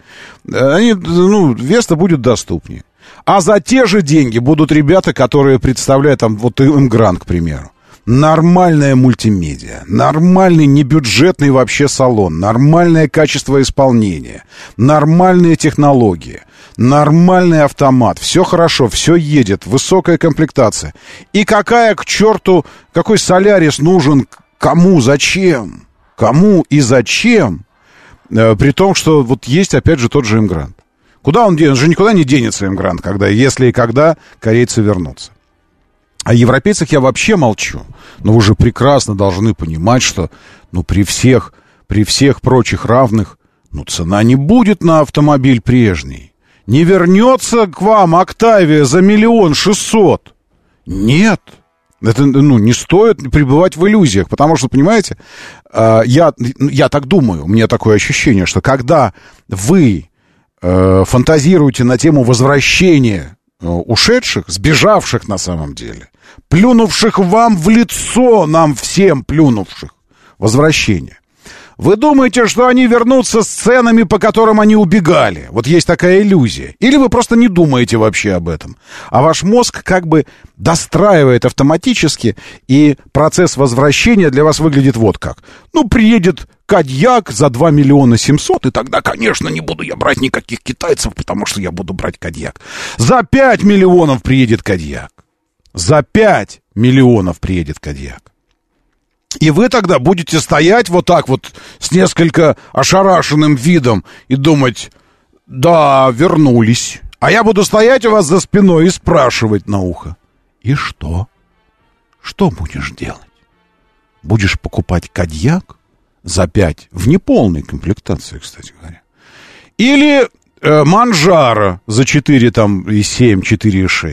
Веста будет доступнее. А за те же деньги будут ребята, которые представляют там, вот Эмгрант, к примеру. Нормальная мультимедиа, нормальный небюджетный вообще салон, нормальное качество исполнения, нормальные технологии, нормальный автомат, все хорошо, все едет, высокая комплектация. И какой Солярис нужен, кому, зачем? Кому и зачем? При том, что вот есть опять же тот же Эмгрант. Куда он денется? Он же никуда не денется, Эмгрант, если и когда корейцы вернутся. О европейцах я вообще молчу. Но вы же прекрасно должны понимать, что при всех прочих равных, ну, цена не будет на автомобиль прежней. Не вернется к вам Октавия за 1 600 000. Нет. Это, ну, не стоит пребывать в иллюзиях, потому что, понимаете, я так думаю, у меня такое ощущение, что когда вы фантазируете на тему возвращения ушедших, сбежавших на самом деле, плюнувших вам в лицо, нам всем плюнувших, возвращение, вы думаете, что они вернутся с ценами, по которым они убегали? Вот есть такая иллюзия. Или вы просто не думаете вообще об этом. А ваш мозг как бы достраивает автоматически, и процесс возвращения для вас выглядит вот как. Ну, приедет Кадьяк за 2 700 000, и тогда, конечно, не буду я брать никаких китайцев, потому что я буду брать Кадьяк. За 5 миллионов приедет Кадьяк. За 5 миллионов приедет Кадьяк. И вы тогда будете стоять вот так вот с несколько ошарашенным видом и думать: да, вернулись. А я буду стоять у вас за спиной и спрашивать на ухо: и что? Что будешь делать? Будешь покупать Кадьяк за 5 в неполной комплектации, кстати говоря? Или Манжаро за 4,7, 4,6?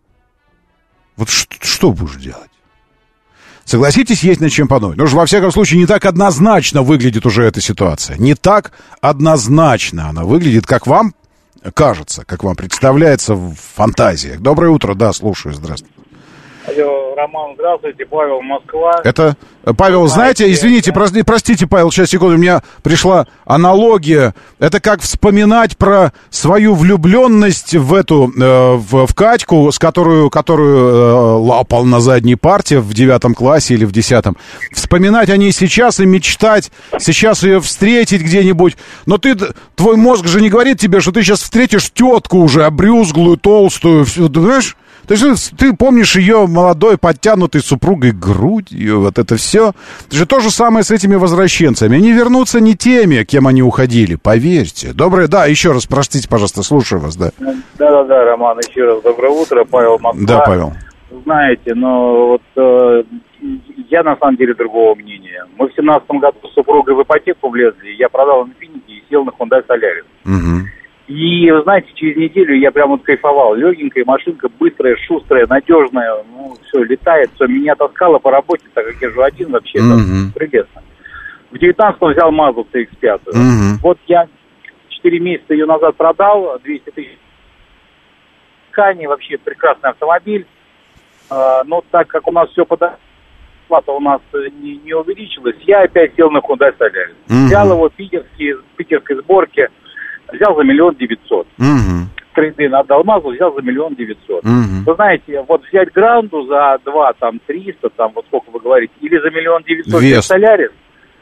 Вот что будешь делать? Согласитесь, есть над чем подумать. Потому что, во всяком случае, не так однозначно выглядит уже эта ситуация. Не так однозначно она выглядит, как вам кажется, как вам представляется в фантазиях. Доброе утро, да, слушаю, здравствуйте. Алло, Роман, здравствуйте, Павел, Москва. Это, Павел, знаете, извините, простите, Павел, сейчас, секунду, у меня пришла аналогия. Это как вспоминать про свою влюбленность в эту, в Катьку, с которую лапал на задней парте в 9 классе или в 10. Вспоминать о ней сейчас и мечтать, сейчас ее встретить где-нибудь. Но твой мозг же не говорит тебе, что ты сейчас встретишь тетку уже обрюзглую, толстую, понимаешь? То есть ты помнишь ее молодой, подтянутой супругой грудью, вот это все. Это же то же самое с этими возвращенцами. Они вернутся не теми, кем они уходили, поверьте. Доброе, да, еще раз, простите, пожалуйста, слушаю вас, да. Да, Роман, еще раз доброе утро, Павел, Москва. Да, Павел. Знаете, но вот я на самом деле другого мнения. Мы в 2017 году с супругой в ипотеку влезли, я продал Infiniti и сел на Hyundai Solaris. Угу. И, вы знаете, через неделю я прям вот кайфовал. Легенькая машинка, быстрая, шустрая, надежная. Ну, все, летает, все. Меня таскало по работе, так как я же один вообще. Там, прелестно. В 19-м взял Mazda CX-5. Вот я 4 месяца ее назад продал, 200 000. Кани, вообще прекрасный автомобиль. Но так как у нас все подошло, у нас не увеличилась, я опять сел на Hyundai Solaris. Взял его питерской сборки. Взял за 1 900 000. Трейд-ин отдал Мазу, взял за 1 900 000. Вы знаете, вот взять Гранду за 2, там, 300, там, вот сколько вы говорите, или за 1 900 000 Солярис.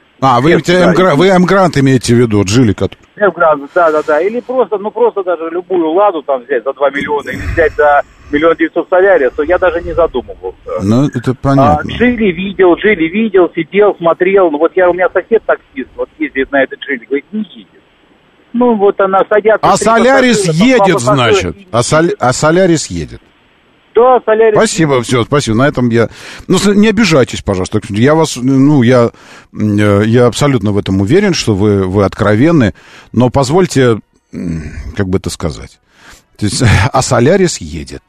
Вы М-Грант имеете в виду, Джилика? М-Грант, да. Или просто даже любую Ладу там взять за 2 миллиона, или взять за 1 900 000 Солярис, то я даже не задумывался. Ну, это понятно. Джили видел, сидел, смотрел. Ну, вот у меня сосед таксист, вот ездит на этот Джили, говорит, не едет. Ну, вот она садятся... А Солярис едет, значит. А Солярис едет. Да, Солярис... Спасибо, все, спасибо. На этом я... Ну, не обижайтесь, пожалуйста. Я вас... Ну, я абсолютно в этом уверен, что вы откровенны. Но позвольте, как бы это сказать. То есть, а Солярис едет.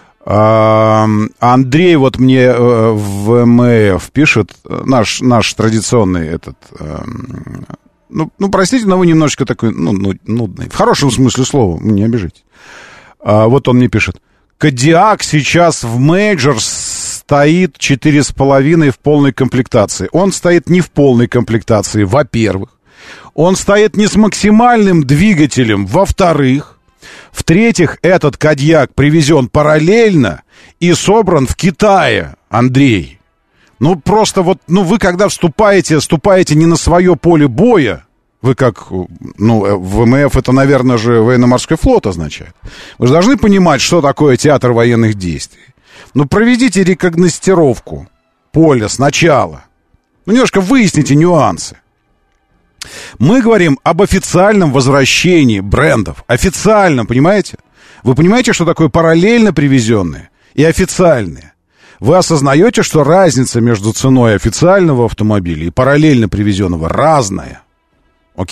Андрей вот мне в МФ пишет, наш традиционный этот... Ну, простите, но вы немножечко такой, нудный. В хорошем смысле слова, не обижайтесь. Вот он мне пишет. Кадиак сейчас в мейджор стоит 4,5 в полной комплектации. Он стоит не в полной комплектации, во-первых. Он стоит не с максимальным двигателем, во-вторых. В-третьих, этот Кадиак привезен параллельно и собран в Китае, Андрей. Ну, просто вот, вы когда вступаете не на свое поле боя, вы как, ВМФ это, наверное же, военно-морской флот означает. Вы же должны понимать, что такое театр военных действий. Проведите рекогностировку поля сначала. Немножко выясните нюансы. Мы говорим об официальном возвращении брендов. Официальном, понимаете? Вы понимаете, что такое параллельно привезенные и официальные? Вы осознаете, что разница между ценой официального автомобиля и параллельно привезенного разная? Окей?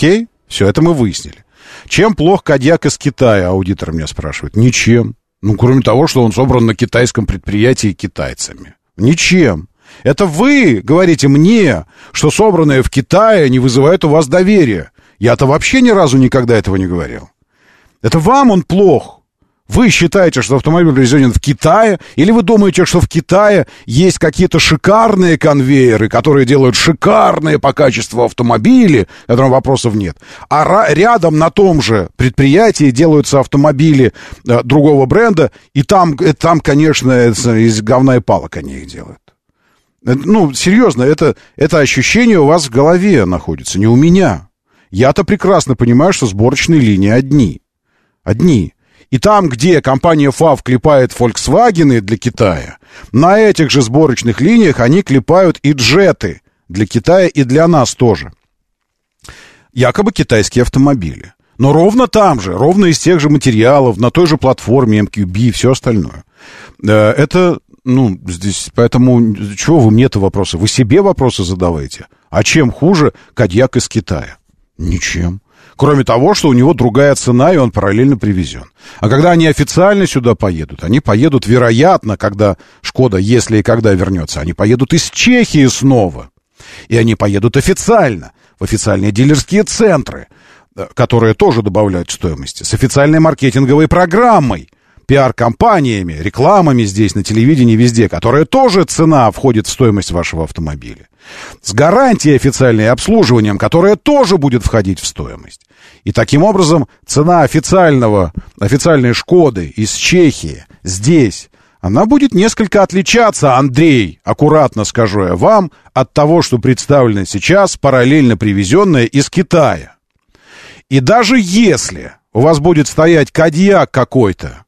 Все, это мы выяснили. Чем плох Кодиак из Китая, аудитор меня спрашивает? Ничем. Ну, кроме того, что он собран на китайском предприятии китайцами. Ничем. Это вы говорите мне, что собранное в Китае не вызывает у вас доверия. Я-то вообще ни разу никогда этого не говорил. Это вам он плох. Вы считаете, что автомобиль произведен в Китае, или вы думаете, что в Китае есть какие-то шикарные конвейеры, которые делают шикарные по качеству автомобили, которым вопросов нет, а рядом на том же предприятии делаются автомобили другого бренда, и там конечно, из говна и палок они их делают. Ну, серьезно, это ощущение у вас в голове находится, не у меня. Я-то прекрасно понимаю, что сборочные линии одни. И там, где компания ФАВ клепает Volkswagen для Китая, на этих же сборочных линиях они клепают и джеты для Китая и для нас тоже. Якобы китайские автомобили. Но ровно там же, ровно из тех же материалов, на той же платформе MQB и все остальное. Это, здесь, поэтому, чего вы мне-то вопросы? Вы себе вопросы задаваете. А чем хуже Кодиак из Китая? Ничем. Кроме того, что у него другая цена, и он параллельно привезен. А когда они официально сюда поедут, они поедут, вероятно, когда Шкода, если и когда вернется, они поедут из Чехии снова. И они поедут официально, в официальные дилерские центры, которые тоже добавляют стоимости, с официальной маркетинговой программой, пиар-компаниями, рекламами здесь, на телевидении, везде, которая тоже цена входит в стоимость вашего автомобиля. С гарантией официальной и обслуживанием, которое тоже будет входить в стоимость. И таким образом цена официальной Шкоды из Чехии здесь, она будет несколько отличаться, Андрей, аккуратно скажу я вам, от того, что представлено сейчас, параллельно привезенное из Китая. И даже если у вас будет стоять Кодиак какой-то,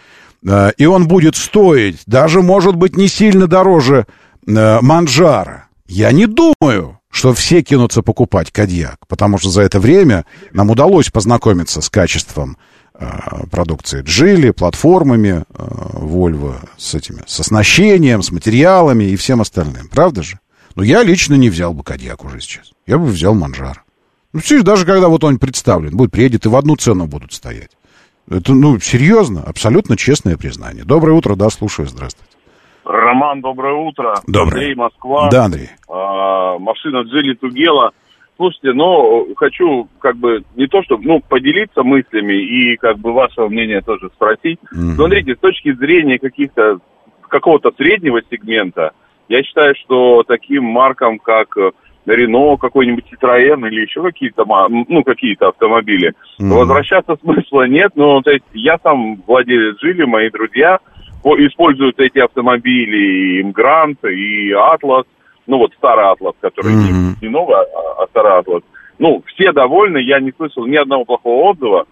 и он будет стоить, даже, может быть, не сильно дороже Манджаро, я не думаю, что все кинутся покупать Кодиак, потому что за это время нам удалось познакомиться с качеством продукции Geely, платформами Volvo, с оснащением, с материалами и всем остальным. Правда же? Но я лично не взял бы Кодиак уже сейчас. Я бы взял Манджаро. Даже когда вот он представлен, приедет и в одну цену будут стоять. Это, серьезно, абсолютно честное признание. Доброе утро, да, слушаю, здравствуйте. Роман, доброе утро. Доброе. Андрей, Москва. Да, Андрей. Машина Geely Tugela. Слушайте, хочу не то чтобы, поделиться мыслями и вашего мнения тоже спросить. Смотрите, с точки зрения какого-то среднего сегмента, я считаю, что таким маркам, как Renault, какой-нибудь Citroën или еще какие-то автомобили, возвращаться смысла нет. То есть я сам владелец Geely, мои друзья используют эти автомобили, и Imgrant, и Atlas, старый Atlas, который не новый, а старый Atlas. Все довольны, я не слышал ни одного плохого отзыва.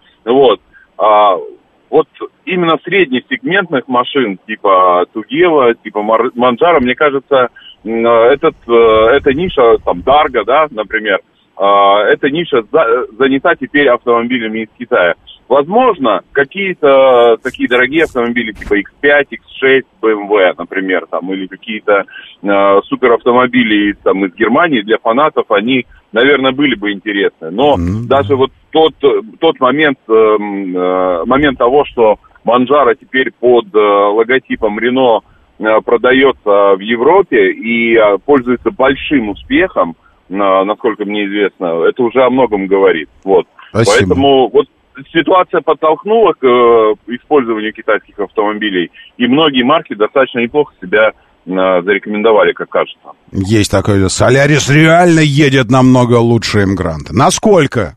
Именно среднесегментных машин, типа Tugela, типа Manjaro, мне кажется, эта ниша, Dargo, да, например, эта ниша занята теперь автомобилями из Китая. Возможно, какие-то такие дорогие автомобили, типа X5, X6, BMW, например, или какие-то суперавтомобили из Германии для фанатов, они, наверное, были бы интересны. Но даже тот момент того, что Манджаро теперь под логотипом Renault продается в Европе и пользуется большим успехом, насколько мне известно, это уже о многом говорит. Спасибо. Поэтому ситуация подтолкнула к использованию китайских автомобилей, и многие марки достаточно неплохо себя зарекомендовали, как кажется. Есть такое. Солярис реально едет намного лучше Imgrant. Насколько?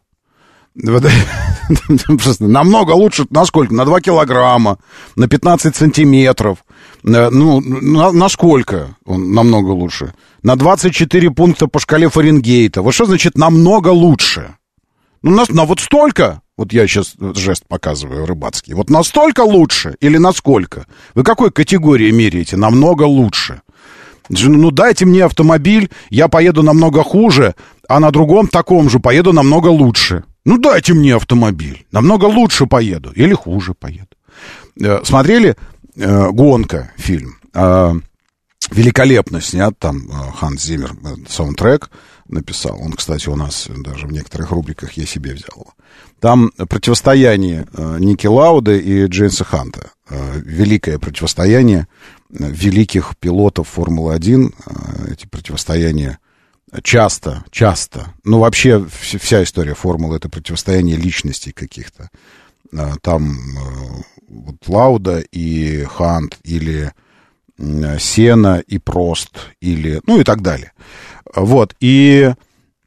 Намного лучше, насколько? На 2 килограмма, на 15 сантиметров. Насколько он намного лучше? На 24 пункта по шкале Фаренгейта. Что значит намного лучше? Столько? Я сейчас жест показываю рыбацкий. Настолько лучше или насколько? Вы какой категории меряете? Намного лучше. Дайте мне автомобиль, я поеду намного хуже, а на другом таком же поеду намного лучше. Дайте мне автомобиль. Намного лучше поеду или хуже поеду. Смотрели «Гонка» фильм? Великолепно снят, там Ханс Зиммер, саундтрек. написал. Он, кстати, у нас даже в некоторых рубриках я себе взял его. Там противостояние Ники Лауда и Джеймса Ханта. Великое противостояние великих пилотов Формулы-1. Эти противостояния часто, ну, вообще вся история Формулы — это противостояние личностей каких-то. Там вот Лауда и Хант, или Сена и Прост, или, ну, и так далее. Вот, и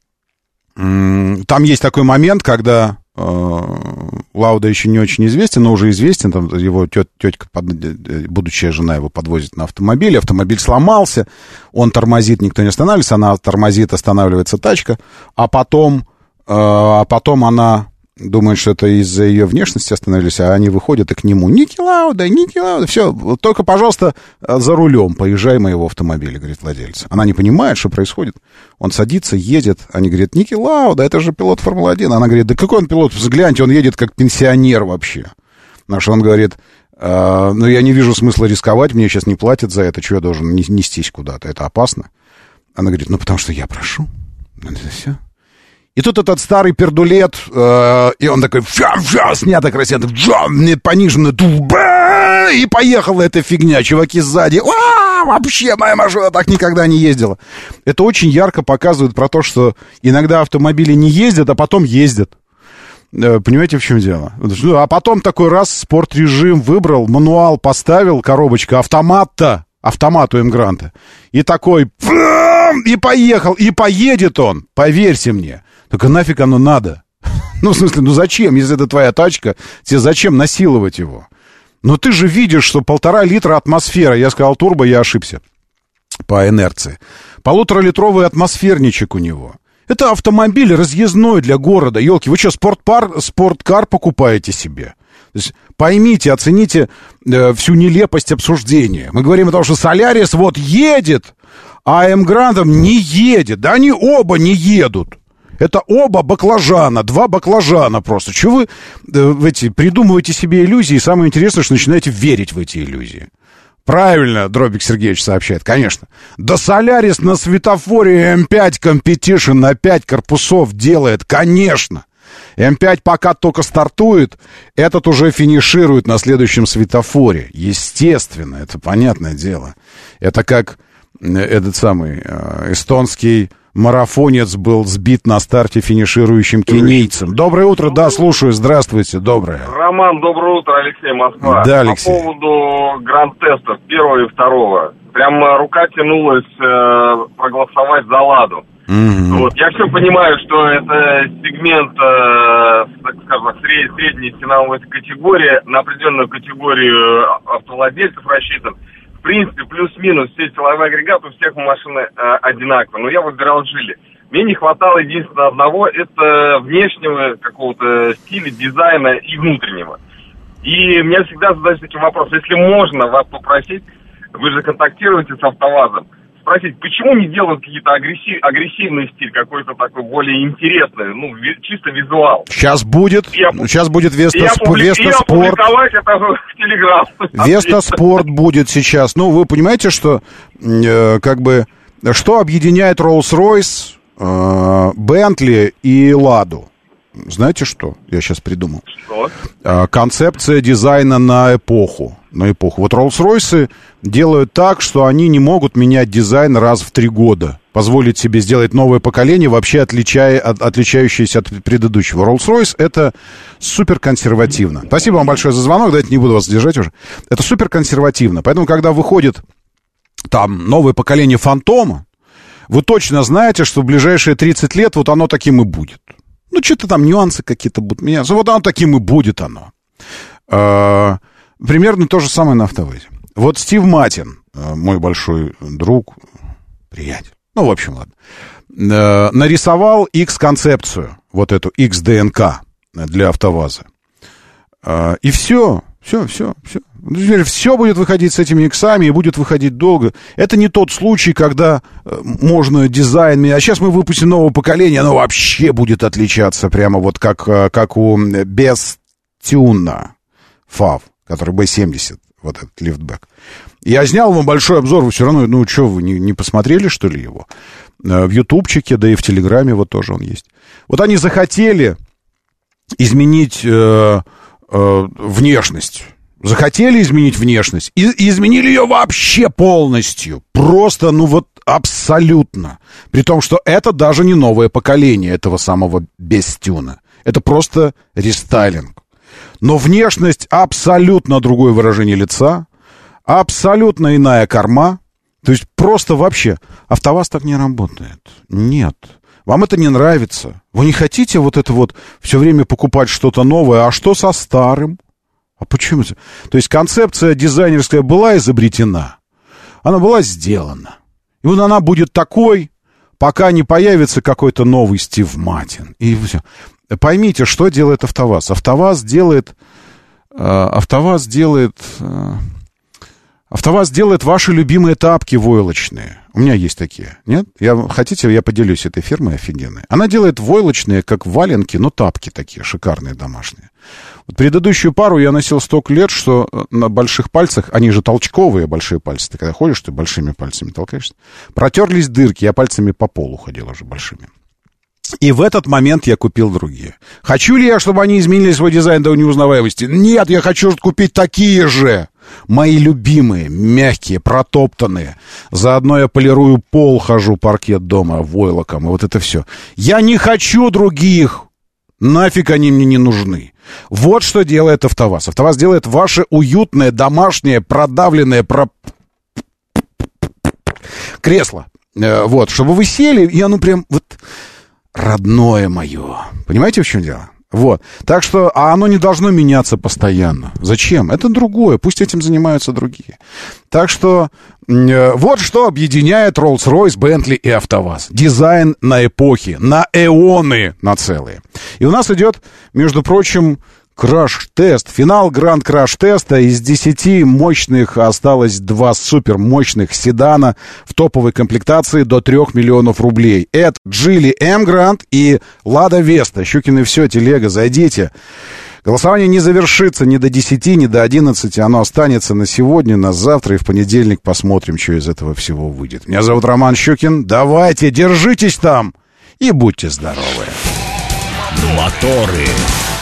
там есть такой момент, когда Лауда еще не очень известен, но уже известен, там его тетка, будущая жена, его подвозит на автомобиле, автомобиль сломался, он тормозит, никто не останавливается, она тормозит, останавливается тачка, а потом она думает, что это из-за ее внешности остановились, а они выходят и к нему: Ники Лауда, все, только, пожалуйста, за рулем поезжай моего автомобиля, говорит владелец. Она не понимает, что происходит. Он садится, едет, они говорят: Ники Лауда, это же пилот Формулы-1. Она говорит: да какой он пилот, взгляньте, он едет как пенсионер вообще. Потому что он говорит: ну, я не вижу смысла рисковать, мне сейчас не платят за это, что я должен нестись куда-то, это опасно. Она говорит: ну, потому что я прошу. Это все. И тут этот старый пердулет, и он такой: снято красиво, пониженно, и поехала эта фигня, чуваки сзади: вообще моя машина так никогда не ездила. Это очень ярко показывает про то, что иногда автомобили не ездят, а потом ездят. Понимаете, в чем дело? А потом такой раз спорт-режим выбрал, мануал поставил, коробочка, автомат у М-Гранта, и такой, и поехал, и поедет он, поверьте мне. Только нафиг оно надо? Ну, в смысле, ну зачем, если это твоя тачка, тебе зачем насиловать его? Но ты же видишь, что 1,5 литра атмосфера. Я сказал турбо, я ошибся по инерции. 1,5-литровый атмосферничек у него. Это автомобиль разъездной для города. Елки, вы что, спорткар покупаете себе? То есть поймите, оцените всю нелепость обсуждения. Мы говорим о том, что Солярис вот едет, а М-Грандом не едет. Да они оба не едут. Это оба баклажана, 2 баклажана просто. Чего вы придумываете себе иллюзии, и самое интересное, что начинаете верить в эти иллюзии. Правильно, Дробик Сергеевич сообщает, конечно. Да Солярис на светофоре М5 Competition на 5 корпусов делает, конечно. М5 пока только стартует, этот уже финиширует на следующем светофоре. Естественно, это понятное дело. Это как этот самый эстонский марафонец был сбит на старте финиширующим кенийцем. Доброе утро, да, слушаю, здравствуйте, доброе. Роман, доброе утро, Алексей, Москва. Да, Алексей. По поводу гранд-тестов, 1 и 2. Прям рука тянулась проголосовать за «Ладу». Вот, я все понимаю, что это сегмент, так скажем, средней ценовой категории, на определенную категорию автовладельцев рассчитан. В принципе, плюс-минус все силовые агрегаты у всех машин одинаковые. Но я выбирал «Жили». Мне не хватало единственного одного, это внешнего какого-то стиля, дизайна и внутреннего. И меня всегда задают такие вопросы. Если можно вас попросить, вы же контактируете с АвтоВАЗом, спросить, почему не делают какие-то агрессивный стиль, какой-то такой более интересный, ну, чисто визуал. Сейчас будет Веста Спорт. И опубликовать это в Телеграм. Веста Спорт будет сейчас. Ну, вы понимаете, что что объединяет Rolls-Royce, Bentley и Ладу? Знаете что? Я сейчас придумал. Что? Концепция дизайна на эпоху. Вот Rolls-Royce делают так, что они не могут менять дизайн раз в 3 года. Позволить себе сделать новое поколение, вообще отличающееся от предыдущего. Rolls-Royce — это суперконсервативно. Спасибо вам большое за звонок. Давайте не буду вас держать уже. Это суперконсервативно. Поэтому, когда выходит там новое поколение Фантома, вы точно знаете, что в ближайшие 30 лет вот оно таким и будет. Ну, что-то там нюансы какие-то будут меняться. Вот оно таким и будет оно. Примерно то же самое на АвтоВАЗе. Вот Стив Матин, мой большой друг, приятель, ну, в общем, ладно, нарисовал X-концепцию, вот эту X-ДНК для АвтоВАЗа. И все. Теперь все будет выходить с этими иксами и будет выходить долго. Это не тот случай, когда можно дизайн... А сейчас мы выпустим новое поколение, оно вообще будет отличаться прямо вот как у Бестюна FAV, который B70, вот этот лифтбэк. Я снял вам большой обзор, вы все равно, ну что, вы не посмотрели, что ли, его? в ютубчике, да и в телеграме вот тоже он есть. Вот они захотели изменить внешность. Захотели изменить внешность. И изменили ее вообще полностью. Просто, ну вот, абсолютно. При том, что это даже не новое поколение этого самого Бестюна. Это просто рестайлинг. Но внешность абсолютно другое выражение лица. Абсолютно иная корма. То есть просто вообще. АвтоВАЗ так не работает. Нет. Вам это не нравится. Вы не хотите вот это вот все время покупать что-то новое. А что со старым? А почему? То есть концепция дизайнерская была изобретена. Она была сделана. И вот она будет такой, пока не появится какой-то новый Стив Мартин. И все. Поймите, что делает АвтоВАЗ. АвтоВАЗ делает ваши любимые тапки войлочные. У меня есть такие. Нет? Хотите, я поделюсь этой фирмой офигенной. Она делает войлочные, как валенки, но тапки такие шикарные домашние. Вот предыдущую пару я носил столько лет, что на больших пальцах, они же толчковые большие пальцы. Ты когда ходишь, ты большими пальцами толкаешься. Протерлись дырки, я пальцами по полу ходил уже большими. И в этот момент я купил другие. Хочу ли я, чтобы они изменили свой дизайн до неузнаваемости? Нет, я хочу купить такие же. Мои любимые, мягкие, протоптанные. Заодно я полирую пол, хожу паркет дома войлоком. И вот это все. Я не хочу других. Нафиг они мне не нужны. Вот что делает АвтоВАЗ. АвтоВАЗ делает ваше уютное, домашнее, продавленное кресло. Вот, чтобы вы сели, и оно прям вот родное мое. Понимаете, в чем дело? Вот. Так что, а оно не должно меняться постоянно. Зачем? Это другое. Пусть этим занимаются другие. Так что, вот что объединяет Rolls-Royce, Bentley и АвтоВАЗ. Дизайн на эпохи, на эоны, на целые. И у нас идет, между прочим, краш-тест. Финал гранд-краш-теста. Из 10 мощных осталось 2 супермощных седана в топовой комплектации до 3 миллионов рублей. Это Geely M-Grand и Lada Vesta. Щукины все, телега, зайдите. Голосование не завершится ни до 10, ни до 11. Оно останется на сегодня, на завтра и в понедельник посмотрим, что из этого всего выйдет. Меня зовут Роман Щукин. Давайте, держитесь там и будьте здоровы. Моторы.